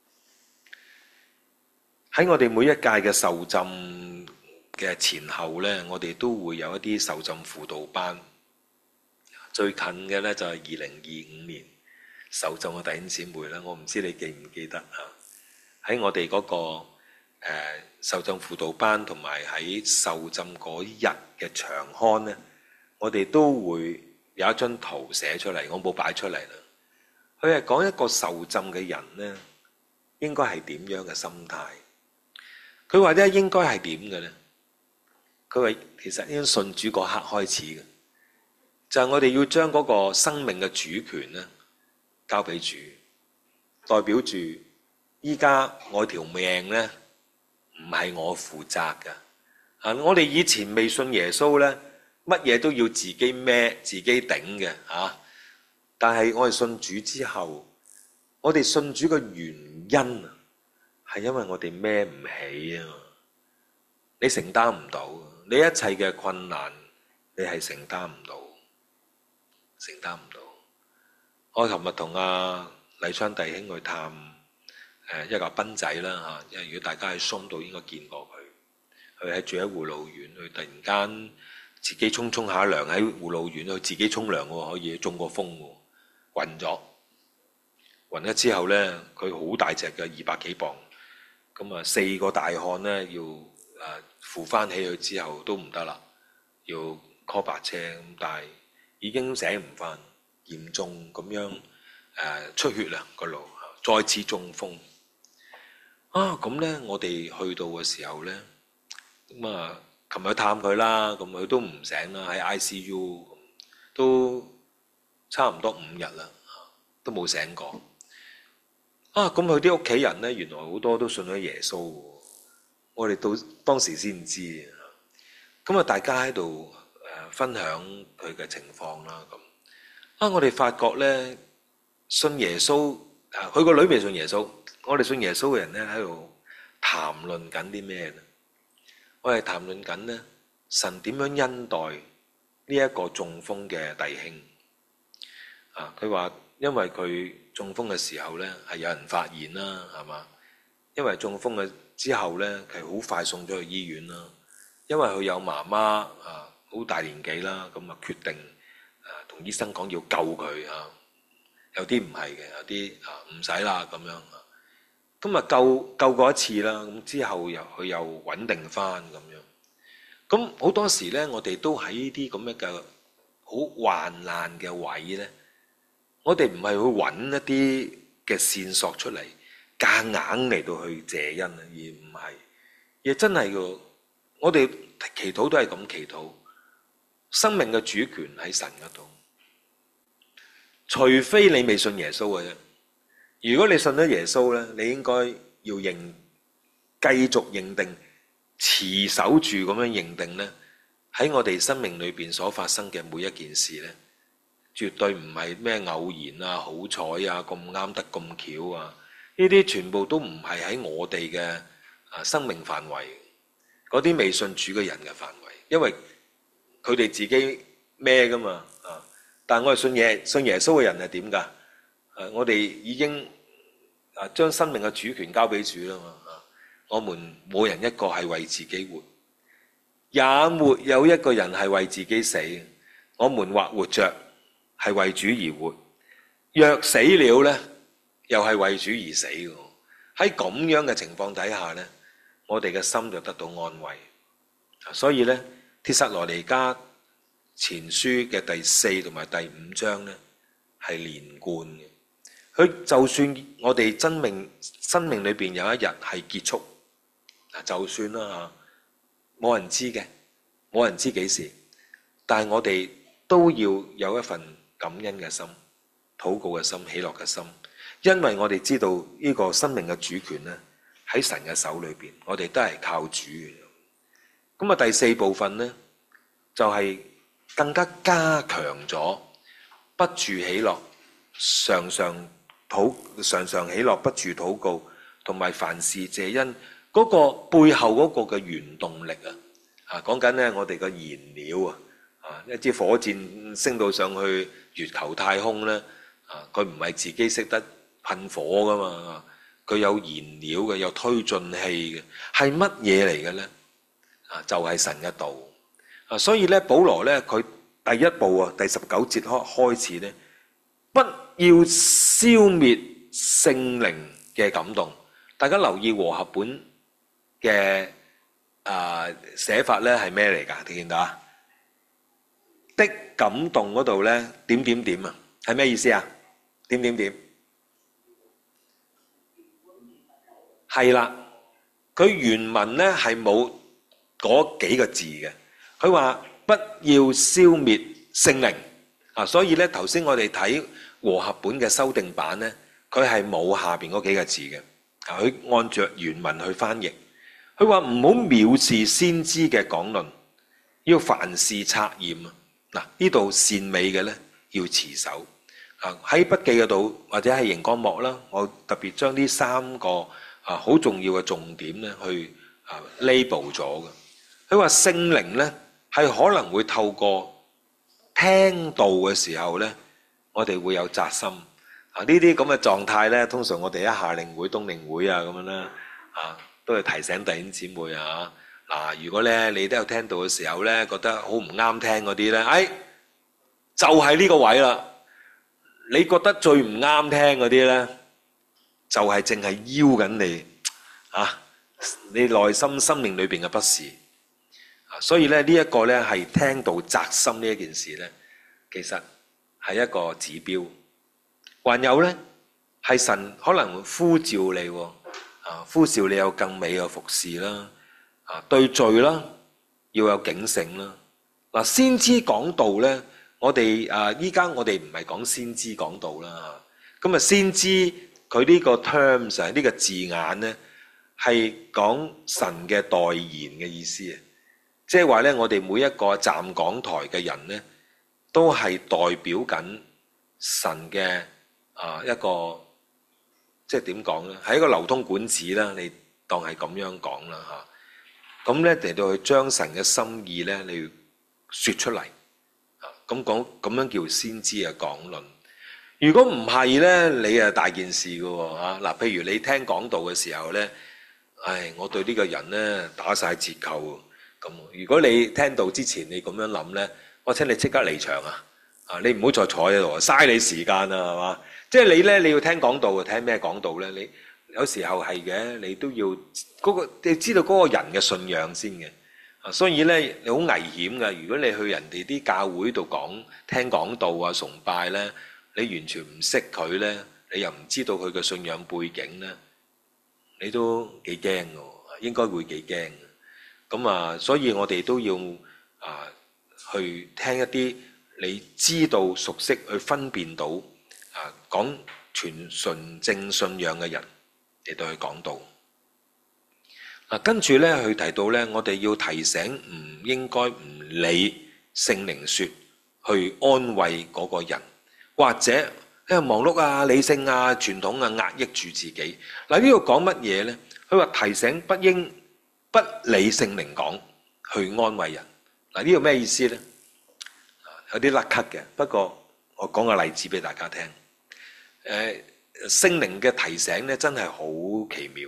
喺我哋每一屆嘅受浸嘅前後呢，我哋都會有一啲受浸輔導班。最近嘅呢，就係2025年受浸嘅弟兄姊妹啦，我唔知你記唔記得啊？喺我哋嗰個受浸輔導班同埋喺受浸嗰日嘅長刊呢，我哋都會有一張圖寫出嚟，我冇擺出嚟啦。佢係講一個受浸嘅人呢，應該係點樣嘅心態？佢話咧應該係點嘅呢？佢話其實應該信主嗰刻開始嘅，就係我哋要將嗰個生命嘅主權呢交俾主，代表住依家我條命呢唔係我負責㗎。我哋以前未信耶穌呢，乜嘢都要自己孭自己頂嘅嚇。但係我哋信主之後，我哋信主嘅原因係因為我哋孭唔起啊！你承擔唔到，你一切嘅困難，你係承擔唔到，承擔唔到。我琴日同阿黎昌弟兄去探一個賓仔啦嚇，因為如果大家喺松度應該見過佢，佢係住喺護老院，佢突然間自己沖下涼喺護老院，佢自己沖涼喎，可以中過風喎，暈咗暈之後呢，佢好大隻嘅200幾磅，咁啊4個大漢呢，要扶翻起佢之後都唔得啦，要 call 白車咁，但係已經醒唔翻，嚴重咁樣出血啦個腦，再次中風咁呢，我哋去到嘅時候呢，咁啊琴日探佢啦，咁佢都唔醒啦，喺 ICU 都差唔多5日啦，都冇醒過。咁佢啲屋企人呢，原來好多都信咗耶穌喎，我哋到當時先知。咁大家喺度分享佢嘅情況啦。咁我哋發覺呢，信耶穌佢個女未信耶穌，我哋信耶穌嘅人呢，喺度談論緊啲咩呢？我哋談論緊呢，神點樣恩待呢一個中風嘅弟兄。佢話因為佢中風嘅時候呢，係有人發現啦，係嘛？因為中風嘅之後呢，佢好快送咗去醫院啦。因為佢有媽媽好大年紀啦，咁啊決定同醫生講要救佢有啲唔係嘅，有啲唔使啦咁樣。咁啊救過一次啦，咁之後佢又穩定翻咁樣。咁好多時呢，我哋都喺呢啲咁樣嘅好患難嘅位呢， 我哋唔係去揾一啲嘅線索出嚟，夾硬嚟到去謝恩，而唔係，亦真係嘅。我哋祈禱都係咁祈禱，生命嘅主權喺神嗰度。除非你未信耶穌嘅啫，如果你信咗耶穌咧，你應該要繼續認定，持守住咁樣認定咧，喺我哋生命裏邊所發生嘅每一件事咧，絕對唔係咩偶然啊、好彩啊、咁啱得咁巧啊，呢啲全部都唔係喺我哋嘅生命範圍，嗰啲未信主嘅人嘅範圍，因為佢哋自己咩噶嘛啊！但係我哋信耶穌嘅人係點㗎？我哋已經將生命嘅主權交俾主啦嘛！我們冇人一個係為自己活，也沒有一個人係為自己死。我們或活着係為主而活，若死了呢，又係為主而死。喺咁樣嘅情況底下呢，我哋嘅心就得到安慰。所以呢，帖撒羅尼迦前書嘅第4同埋第5章呢，係連貫嘅。佢就算我哋生命裏邊有一日係結束，就算啦嚇，冇人知嘅，冇人知幾時，但係我哋都要有一份感恩嘅心、禱告嘅心、喜樂嘅心，因為我哋知道呢個生命嘅主權呢，喺神嘅手裏邊，我哋都係靠主嘅。咁啊，第4部分呢，就係更加強咗不住喜樂，常常喜樂，不住禱告，同埋凡事謝恩。嗰個背後嗰個嘅原動力講緊咧我哋嘅燃料一支火箭升到上去月球太空咧，佢唔係自己識得噴火噶嘛，佢有燃料嘅，有推進器嘅，係乜嘢嚟嘅咧？就係神嘅道。所以咧保羅咧佢第一步第19節開始咧，不要消滅聖靈嘅感動。大家留意和合本嘅寫法咧係咩嚟㗎？你見到啊？的感動嗰度咧點點點啊，係咩意思啊？點點點係啦，佢原文咧係冇嗰幾個字嘅。佢話不要消滅聖靈所以咧頭先我哋睇和合本嘅修訂版咧，佢係冇下邊嗰幾個字嘅。佢按照原文去翻譯。佢話唔好藐視先知嘅講論，要凡事察驗呢度善美嘅咧要持守喺筆記嗰度或者係熒光幕啦，我特別將呢3個好重要嘅重點咧去label 咗嘅。佢話聖靈咧係可能會透過聽道嘅時候咧，我哋會有扎心呢啲咁嘅狀態咧，通常我哋喺夏令會、冬令會咁樣啦都係提醒弟兄姊妹如果咧你都有聽到嘅時候咧，覺得好唔啱聽嗰啲咧，就係呢個位啦。你覺得最唔啱聽嗰啲咧，就係淨係邀緊你你內心生命裏邊嘅不是所以咧呢一個咧係聽到扎心呢一件事咧，其實係一個指標。還有咧係神可能會呼召你呼召你有更美嘅服侍啦，對罪啦要有警醒啦。先知講道咧，我哋依家我哋唔係講先知講道啦。咁先知佢呢個 terms 呢個字眼咧，係講神嘅代言嘅意思即係話咧，我哋每一個站講台嘅人咧，都係代表緊神嘅一個。即係點講咧？係一個流通管子啦，你當係咁樣講啦咁咧嚟到去將神嘅心意咧，你要説出嚟咁講，咁樣叫先知嘅講論。如果唔係咧，你大件事㗎喎譬如你聽講道嘅時候咧，我對呢個人咧打晒折扣咁。如果你聽到之前你咁樣諗咧，我請你即刻離場你唔好再坐喺度嘥你時間係嘛？即係你咧，你要聽講道聽咩講道咧？你有時候係嘅，你都要你知道嗰個人嘅信仰先嘅所以咧你好危險㗎。如果你去人哋啲教會度聽講道崇拜咧， 你完全唔識佢呢，你又唔知道佢嘅信仰背景呢，你都幾驚嘅，應該會幾驚。咁啊，所以我哋都要去聽一啲你知道、熟悉、去分辨到講全純正信仰嘅人嚟到去講道。跟住呢，佢提到呢，我哋要提醒唔應該唔理聖靈說去安慰嗰個人，或者因為忙碌啊、理性啊、傳統啊壓抑住自己。嗱，呢度講乜嘢呢？佢話提醒不應不理聖靈講去安慰人。嗱，呢個咩意思呢？有啲甩咳嘅，不過我講個例子俾大家聽。聖靈嘅提醒呢，真係好奇妙。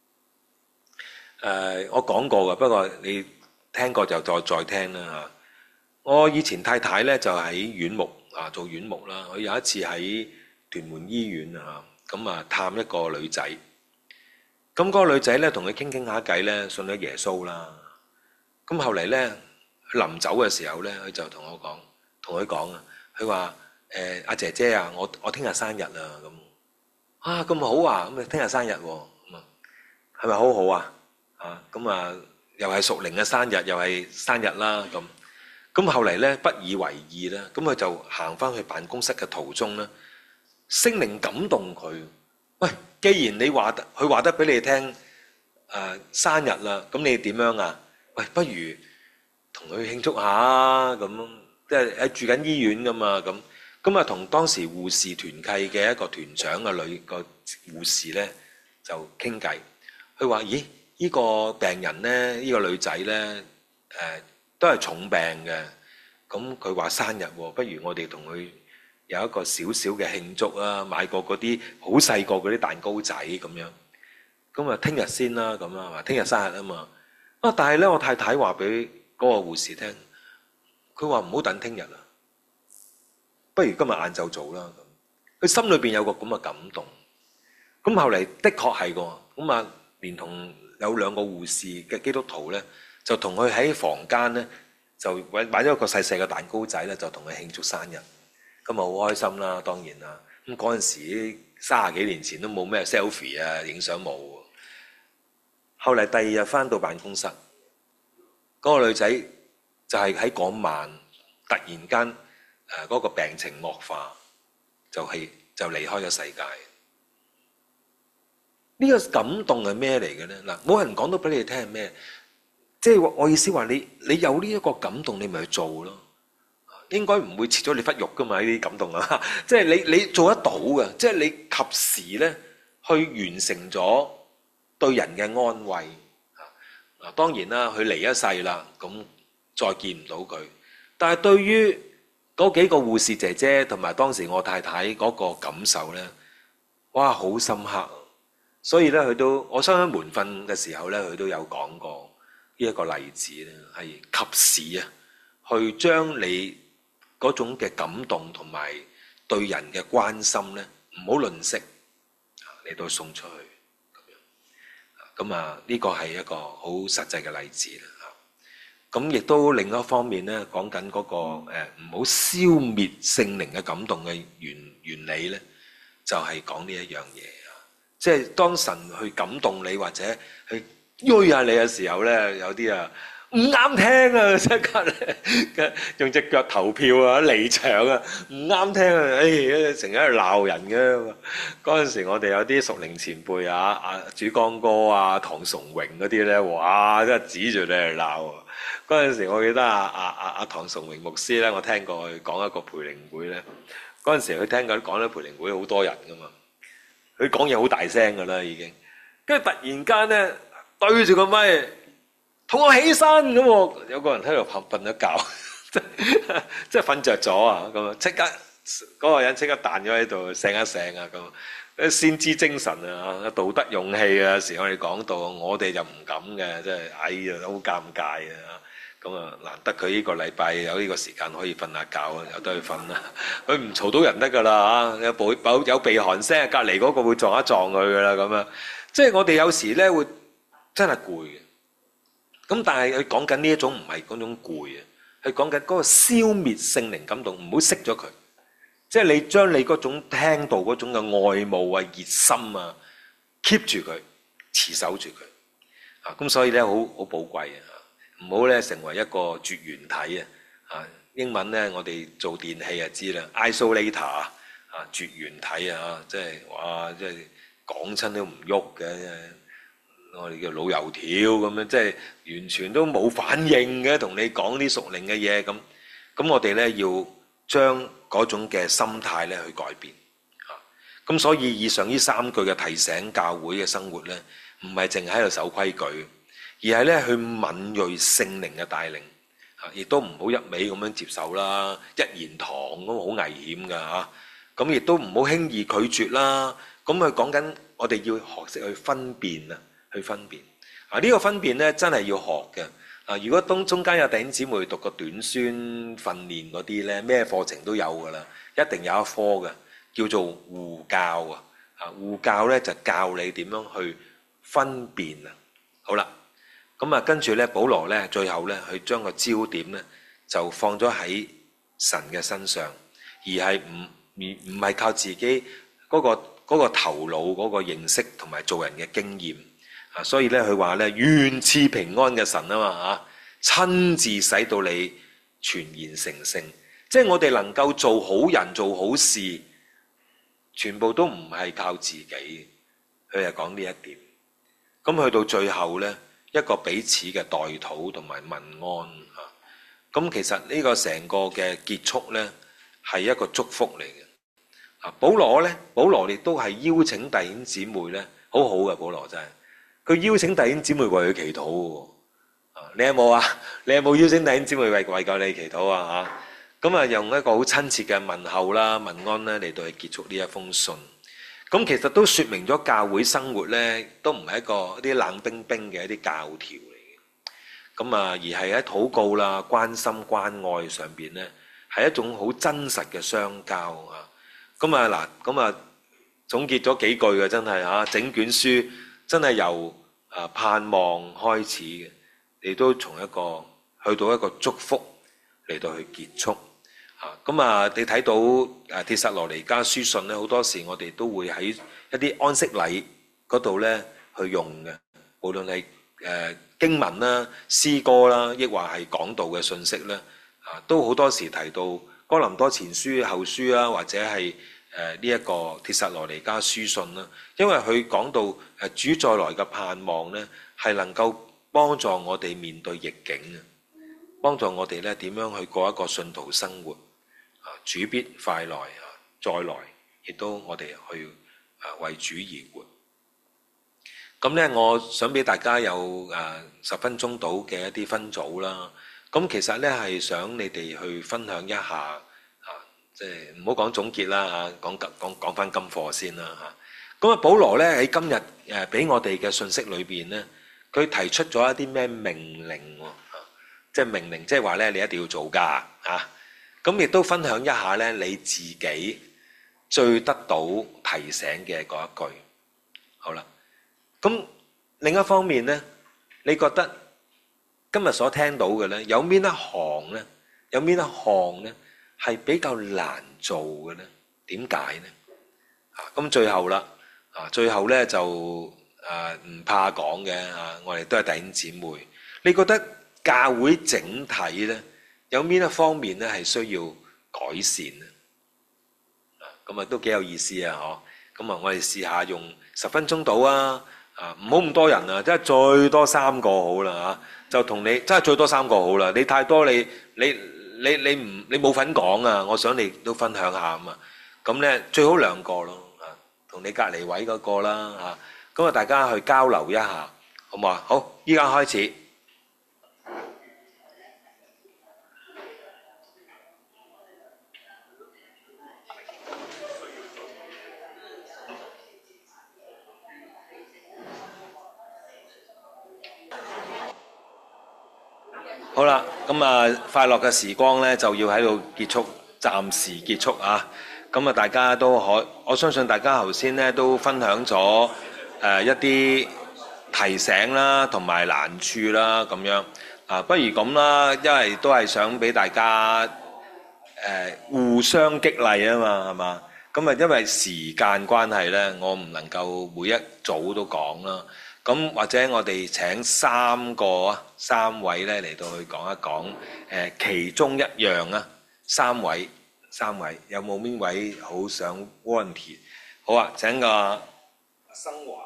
我講過嘅，不過你聽過就再聽啦嚇。我以前太太呢，就喺院牧做院牧啦。佢有一次喺屯門醫院咁探一個女仔。咁嗰個女仔呢，同佢傾下偈呢，信咗耶穌啦。咁後嚟呢，臨走嘅時候呢，佢就同佢講佢話阿姐姐啊，我聽日生日啊咁。咁好啊，咁聽日生日喎，咁係咪好好啊？又係屬靈嘅生日，又係生日啦咁。咁後嚟咧不以為意啦，咁佢就行翻去辦公室嘅途中咧，聖靈感動佢。喂，既然佢話得俾你聽，生日啦，咁你點樣啊？喂，不如同佢慶祝下咁，即係住緊醫院噶嘛咁同當時護士團契嘅一個團長嘅個護士咧就傾偈。佢話：咦？呢個病人咧，呢個女仔咧，都係重病嘅。咁佢話生日喎，不如我哋同佢有一個少少嘅慶祝啊，買個嗰啲好細個嗰啲蛋糕仔咁樣。咁聽日先啦，咁啊話聽日生日啊嘛。但係咧，我太太話俾嗰個護士聽，佢話唔好等聽日啦，不如今日晏晝做啦。佢心裏邊有個咁嘅感動。咁後嚟的確係個咁連同有兩個護士嘅基督徒咧，就同佢喺房間咧，就買咗一個細細嘅蛋糕仔咧，就同佢慶祝生日。咁好開心啦，當然啦。咁嗰陣時30幾年前都冇咩 selfie 啊，影相冇。後嚟第二日翻到辦公室，嗰個女仔就係喺嗰晚突然間嗰個病情惡化，就離開咗世界。呢個感動係咩嚟嘅咧？嗱，冇人講到俾你聽係咩，即係我意思話你有呢一個感動，你咪去做咯。應該唔會切咗你忽肉噶嘛？呢啲感動啊，即係你做得到嘅，即係你及時咧去完成咗對人嘅安慰。嗱，當然啦，佢離一世啦，咁再見唔到佢。但係對於嗰幾個護士姐姐同埋當時我太太嗰個感受咧，哇，好深刻。所以咧，我相信門訓嘅時候咧，佢都有講過呢一個例子咧，係及時去將你嗰種嘅感動同埋對人嘅關心咧，唔好吝嗇嚟到送出去咁樣。呢個係一個好實際嘅例子啦。咁亦都另一方面咧，講緊嗰個唔好消滅聖靈嘅感動嘅原理咧，就係講呢一樣嘢。即係當神去感動你或者去喐下你嘅時候咧，有啲唔啱聽啊，即刻咧用隻腳投票啊，離場啊，唔啱聽啊，成日喺度鬧人嘅。嗰陣時我哋有啲屬靈前輩主光哥唐崇榮嗰啲咧，哇，真係指住你嚟鬧。嗰陣時我記得唐崇榮牧師咧，我聽過佢講一個培靈會咧。嗰陣時佢聽講啲培靈會好多人噶嘛。佢講嘢好大聲噶啦，已經，跟住突然間咧對住個咪，同我起身咁。有個人喺度瞓咗覺，即係瞓着咗啊！咁即刻嗰個人即刻彈咗喺度，醒一醒啊！咁先知精神啊，道德勇氣啊，時我哋講到，我哋就唔敢嘅，真係哎呀，好尷尬啊！咁難得佢呢個禮拜有呢個時間可以瞓下覺啊，由得佢瞓啦。佢唔嘈到人得噶啦嚇，有鼻鼾聲，隔離嗰個會撞一撞佢噶啦咁樣。即係我哋有時咧會真係攰嘅。咁但係佢講緊呢一種唔係嗰種攰啊，係講緊嗰個消滅聖靈感動，唔好熄咗佢。 即係你將你嗰種聽道嗰種嘅愛慕啊、熱心啊 keep 住佢，持守住佢啊。咁所以咧好寶貴啊，唔好咧成為一個絕緣體啊。英文咧我哋做電器就知啦 ，isolator 啊，絕緣體啊，即係哇，即係講親都唔喐嘅，我哋叫老油條咁樣，即係完全都冇反應嘅，同你講啲屬靈嘅嘢咁。咁我哋咧要將嗰種嘅心態咧去改變啊。咁所以以上呢3句嘅提醒教會嘅生活咧，唔係淨係喺度守規矩，而係咧去敏銳聖靈嘅帶領啊，亦都唔好一味咁樣接受啦，一言堂咁好危險㗎嚇。咁亦都唔好輕易拒絕啦。咁佢講緊我哋要學識去分辨啊。去分辨啊！呢個分辨咧真係要學嘅啊！如果中間有弟兄姊妹讀過短宣訓練嗰啲咧，咩課程都有噶啦，一定有一科嘅叫做護教啊！護教咧就教你點樣去分辨啊！好啦，咁啊跟住咧，保羅咧最後咧去將個焦點咧就放咗喺神嘅身上，而係唔係靠自己嗰個頭腦嗰個認識同埋做人嘅經驗。所以咧，佢話咧，願賜平安嘅神啊嘛嚇，親自使到你全然成聖，即係我哋能夠做好人做好事，全部都唔係靠自己。佢係講呢一點。咁去到最後咧，一個彼此嘅代禱同埋問安嚇。咁其實呢個成個嘅結束咧，係一個祝福嚟嘅。保羅亦都係邀請弟兄姊妹咧，好好嘅保羅真係。佢邀請弟兄姊妹為佢祈禱喎，你有冇啊？你有冇邀請弟兄姊妹為救你祈禱啊？嚇，咁啊用一個好親切嘅問候啦、問安咧嚟到去結束呢一封信。咁其實都説明咗教會生活咧，都唔係一啲冷冰冰嘅一啲教條嚟嘅。咁啊，而係喺禱告啦、關心關愛上邊咧，係一種好真實嘅相交啊。咁啊嗱，咁啊總結咗幾句嘅真係嚇，整卷書。真係由盼望開始嘅，你都從一個去到一個祝福嚟到去結束咁啊！你睇到帖撒羅尼迦書信咧，好多時我哋都會喺一啲安息禮嗰度咧去用嘅，無論係經文啦、詩歌啦，抑或係講道嘅信息咧都好多時提到哥林多前書、後書啦，或者係呢一個帖撒羅尼迦書信啦，因為佢講到主再來嘅盼望咧，係能夠幫助我哋面對逆境嘅，幫助我哋咧點樣去過一個信徒生活主必快來再來，亦都我哋去為主而活。咁咧，我想俾大家有10分鐘到嘅一啲分組啦。咁其實咧係想你哋去分享一下。即係唔好講總結啦嚇，講翻今課先啦嚇。咁啊，保羅咧喺今日俾我哋嘅信息裏邊咧，佢提出咗一啲咩命令喎？即係命令，即係話咧你一定要做㗎嚇。咁亦都分享一下咧你自己最得到提醒嘅嗰一句。好啦，咁另一方面咧，你覺得今日所聽到嘅咧，有邊一行咧？有邊一項咧？係比較難做嘅咧，點解咧？咁最後啦，最後咧就唔怕講嘅我哋都係弟兄姊妹。你覺得教會整體咧有邊一方面咧係需要改善咧？咁啊都幾有意思啊！咁啊，我哋試下用10分鐘到啊！唔好咁多人啊，即係最多3個好啦就同你真係最多3個好啦。你太多你冇份講啊！我想你都分享下啊嘛。咁咧最好2個咯同你隔離位嗰個啦咁啊，大家去交流一下，好唔好啊？好，依家開始。好啦，咁啊，快樂嘅時光咧就要喺度結束，暫時結束啊！咁啊，大家都我相信大家頭先咧都分享咗一啲提醒啦，同埋難處啦，咁樣不如咁啦，因為都係想俾大家互相激勵啊嘛，係嘛？咁啊，因為時間關係呢，我唔能夠每一組都講啦。咁或者我哋請三位呢嚟到去講一講其中一樣啊。三位有冇邊位好想 volunteer？ 好啊，請個阿生華。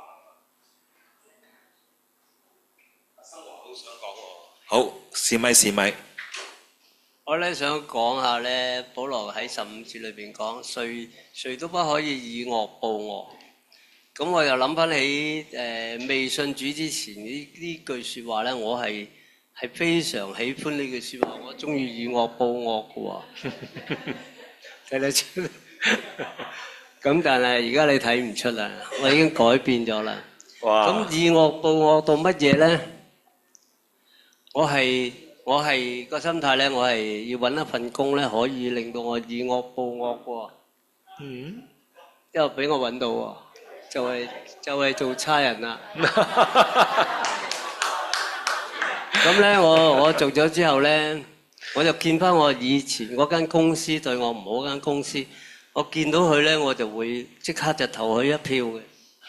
阿生華好想講喎。好，試咪。 我咧想講下咧，保羅喺15節裏邊講，誰都不可以以惡報惡。咁我又諗翻起未信主之前呢句説話咧，我係非常喜歡呢句説話，我中意以惡報惡嘅喎。睇得出。咁但係而家你睇唔出啦，我已經改變咗啦。 哇！ 咁以惡報惡到乜嘢咧？我係個心態咧，我係要揾一份工咧，可以令到我以惡報惡喎。之後俾我揾到喎，就係做差人啦。咁咧，我做咗之後咧，我就見翻我以前嗰間公司對我唔好嗰間公司，我見到佢咧，我就會即刻就投佢一票嘅。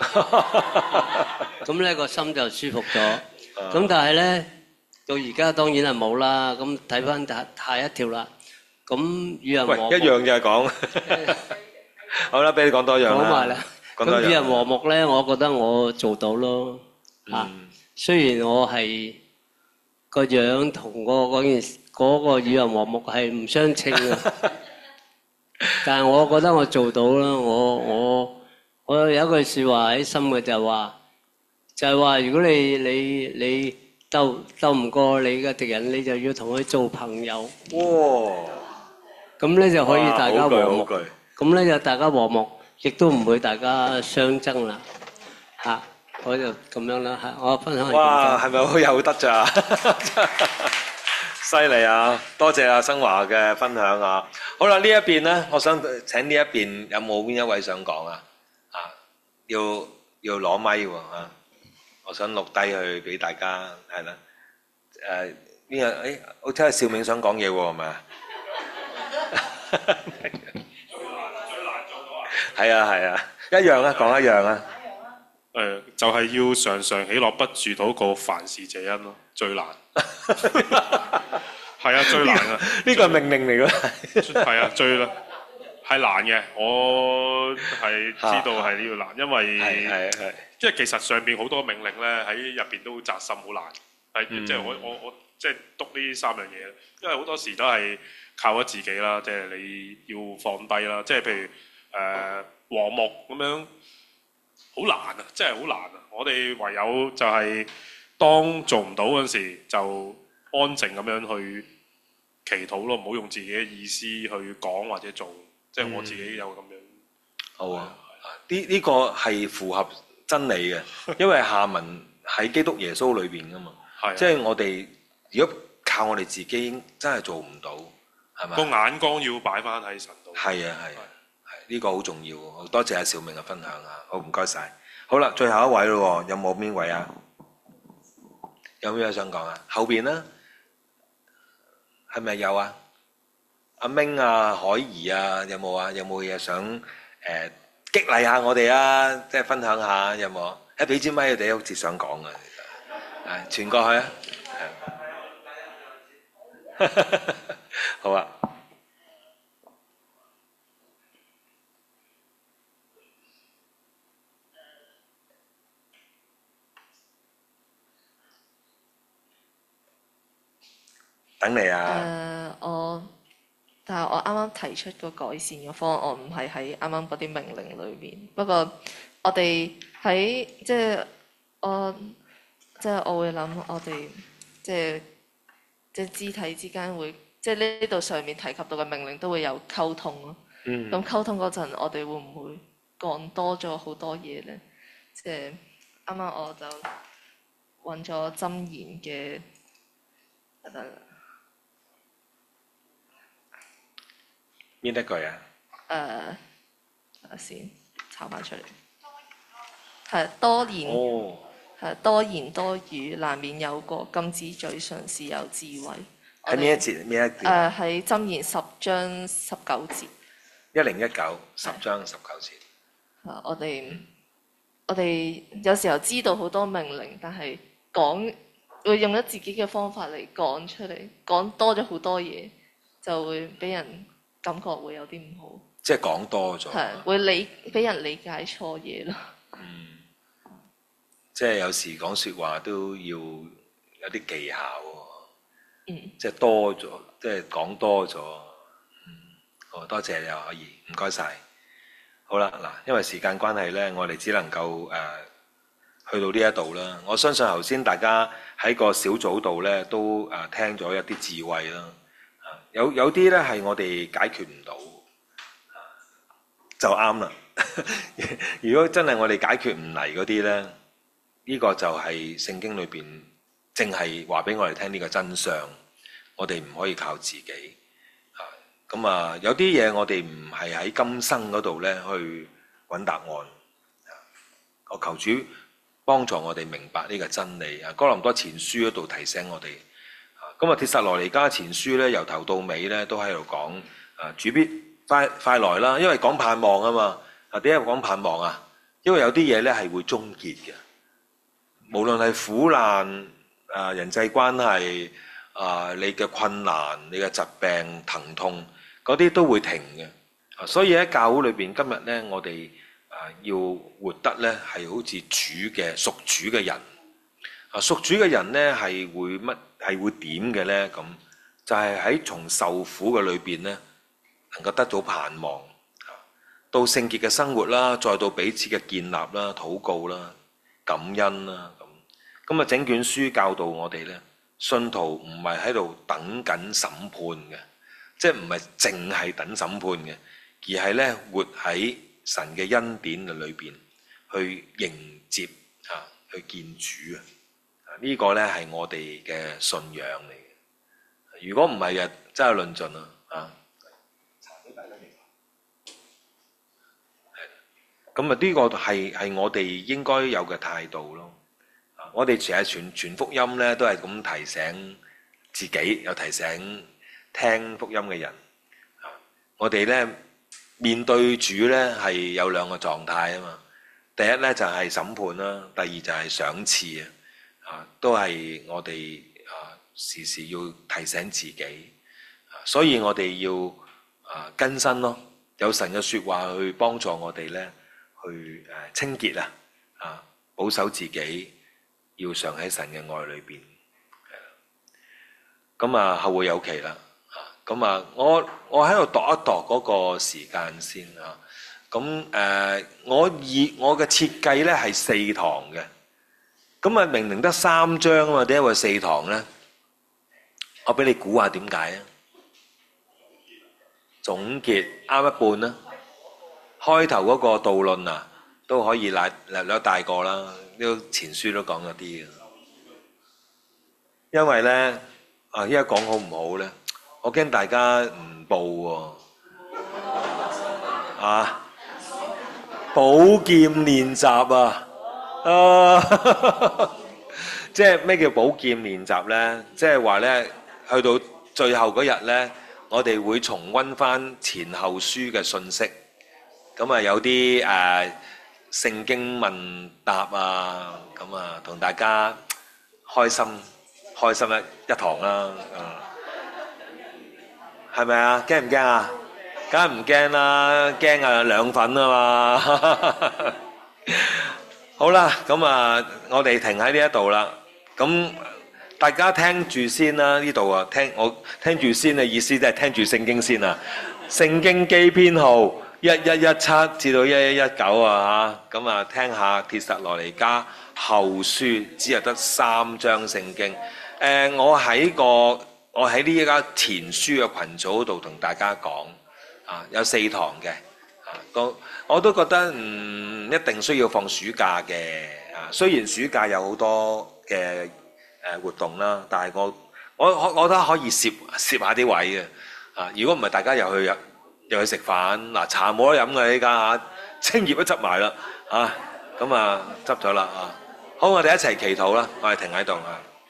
咁咧個心就舒服咗。咁但係咧，到而家當然係冇啦。咁睇翻下一條啦。咁與人和睦， 一樣就係講。好啦，俾你講多樣啦。 講埋啦。咁與人和睦咧，我覺得我做到咯。雖然我係個樣同嗰個與人和睦係唔相稱嘅，但係我覺得我做到啦。我有一句説話喺心嘅，就係話如果你鬥唔過你嘅敵人，你就要同佢做朋友。 哇！ 咁咧就可以大家和睦。 好句。 咁咧就大家和睦，亦都唔會大家相爭啦。我就咁樣啦。我分享係咁。 哇！係咪好有得咋？犀利啊！多謝阿生華嘅分享啊！好啦，呢一邊咧，我想請呢一邊有冇邊一位想講啊？要攞咪喎嚇！我想錄低去俾大家，係啦。邊個？我聽下兆銘想講嘢喎，係咪啊？係啊，一樣啊，講一樣啊。 就係要常常喜樂，不住禱告，凡事謝恩咯，最難。係啊，最難啊！ 呢個係命令嚟㗎。 係啊，係難嘅。我係知道係呢個難，因為即係其實上邊好多命令咧喺入邊都扎心，好難。即係我即係督呢三樣嘢，因為好多時都係靠咗自己啦，即係你要放低啦。即係譬如和睦咁樣，好難啊！真係好難啊！我哋唯有就係當做唔到嗰陣時，就安靜咁樣去祈禱咯，唔好用自己嘅意思去講或者做。即係我自己有咁樣。 好啊！呢個係符合真理嘅，因為下文喺基督耶穌裏邊噶嘛。即係我哋如果靠我哋自己，真係做唔到，係咪？ 個眼光要擺翻喺神度。 係啊，呢個好重要。多謝阿兆銘嘅分享啊！好，唔該晒。好啦，最後一位咯，有冇邊位啊？有咩想講啊？後邊啦，係咪有啊？阿明啊、海怡啊，有冇啊？有冇嘢想激勵下我哋啊？即係分享下有冇？俾支咪佢哋，好似想講啊，其實傳過去啊。好啊。等你啊！ 但係我啱啱提出個改善嘅方案，唔係喺啱啱嗰啲命令裏面。不過我哋喺我會諗，我哋即係肢體之間會，即係呢度上面提及到嘅命令都會有溝通咯。咁溝通嗰陣，我哋會唔會講多咗好多嘢咧？即係啱啱我就揾咗箴言嘅，得啦。 邊一句啊？ 等下先，抄翻出嚟。係多言，多言多語，難免有過；禁止嘴唇是有智慧。 我喺邊一哋節邊一段？ 喺箴言10章19節。 1019 10章19節。 我哋有時候知道好多命令，但係會用咗自己嘅方法嚟講出嚟，講多咗好多嘢，就會俾人感覺會有啲唔好。 即係講多咗。 係會俾人理解錯嘢咯。 即係有時講説話都要有啲技巧喎。即係多咗，即係講多咗。好，多謝你可以，唔該晒。好啦，嗱，因為時間關係呢，我哋只能夠去到呢一度啦。我相信頭先大家喺個小組度呢都聽咗一啲智慧啦。有啲呢係我哋解決唔到，就啱啦。如果真係我哋解決唔嚟嗰啲呢，呢個就係聖經裏邊淨係話俾我哋聽呢個真相。我哋唔可以靠自己。咁有啲嘢我哋唔係喺今生嗰度呢去揾答案。我求主幫助我哋明白呢個真理。哥林多前書嗰度提醒我哋。咁帖撒羅尼迦前書呢，由頭到尾呢都喺度講主必快來啦。因為講盼望啊嘛。點解講盼望啊？因為有啲嘢呢係會終結嘅。無論係苦難、人際關係、你嘅困難、你嘅疾病、疼痛。嗰啲都會停嘅，所以喺教會裏邊，今日呢，我哋要活得呢係好似屬主嘅人。屬主嘅人呢係會點嘅呢？咁就係喺從受苦嘅裏邊呢，能夠得到盼望，到聖潔嘅生活啦，再到彼此嘅建立啦、禱告啦、感恩啦咁。整卷書教導我哋呢，信徒唔係喺度等緊審判嘅。即係唔係淨係等審判嘅，而係咧活喺神嘅恩典嘅裏邊去迎接去見主啊！呢個咧係我哋嘅信仰嚟嘅。如果唔係嘅，真係論盡啊！咁呢個係我哋應該有嘅態度咯。我哋成日傳福音咧，都係咁提醒自己，又提醒聽福音嘅人。我哋咧面對主咧係有兩個狀態啊嘛。第一咧就係審判啦，第二就係賞賜啊。都係我哋時時要提醒自己。所以我哋要更新咯，有神嘅說話去幫助我哋咧去清潔保守自己，要常喺神嘅愛裏邊。咁後會有期啦。咁我喺度度一度嗰個時間先啊。咁我嘅設計咧係4堂嘅。咁明明得3章啊嘛，點解會4堂咧？我俾你估下點解啊？總結啱一半啦。開頭嗰個導論啊，都可以略帶過啦。呢前書都講咗啲嘅。因為咧依家講好唔好咧？我驚大家唔報喎。寶劍練習即係咩叫寶劍練習咧？即係話咧，去到最後嗰日咧，我哋會重溫翻前後書嘅信息。咁有啲聖經問答啊，咁同大家開心一堂啦。係咪啊？驚唔驚啊？梗係唔驚啦，驚2份啊嘛。好啦，咁我哋停喺呢一度啦。咁大家聽住先啦，呢度我聽住先嘅意思，即係聽住聖經先啊。聖經基編號1117至到1119啊嚇。咁聽下帖撒羅尼迦後書，只係得3章聖經。我喺呢一家前書嘅群組度同大家講，有4堂嘅，我都覺得唔一定需要放暑假嘅，雖然暑假有好多嘅活動啦，但係我覺得可以攝下啲位嘅，如果唔係大家又去食飯，茶冇得飲嘅呢家清業都執埋啦，咁執咗啦，好，我哋一齊祈禱啦，我哋停喺度啊。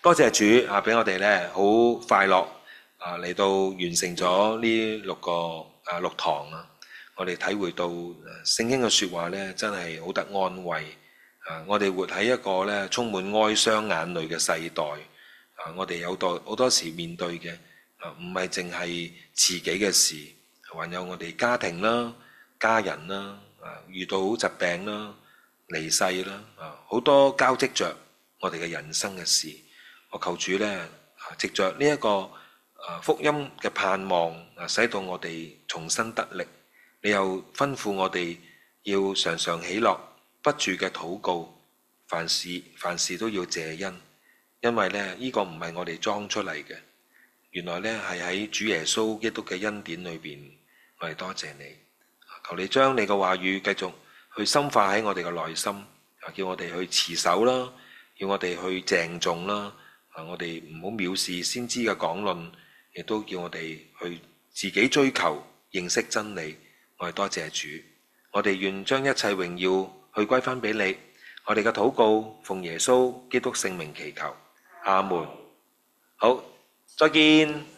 多謝主啊，俾我哋咧好快樂啊嚟到完成咗呢六堂啊！我哋體會到聖經嘅説話咧，真係好得安慰啊！我哋活喺一個咧充滿哀傷眼淚嘅世代啊！我哋好多時面對嘅啊，唔係淨係自己嘅事，還有我哋家庭啦、家人啦啊，遇到疾病啦、離世啦啊，好多交織着我哋嘅人生嘅事。我求主咧，藉着呢一個福音嘅盼望使到我哋重新得力。你又吩咐我哋要常常喜樂，不住嘅禱告，凡事都要謝恩，因為咧呢個唔係我哋裝出嚟嘅，原來咧係喺主耶穌基督嘅恩典裏邊。我哋多謝你，求你將你嘅話語繼續去深化喺我哋嘅內心，叫我哋去持守啦，叫我哋去鄭重啦。我哋唔好藐視先知嘅講論，亦都叫我哋去自己追求認識真理。我哋多謝主，我哋願將一切榮耀去歸翻俾你。我哋嘅禱告奉耶穌基督聖名祈求，阿門。好，再見。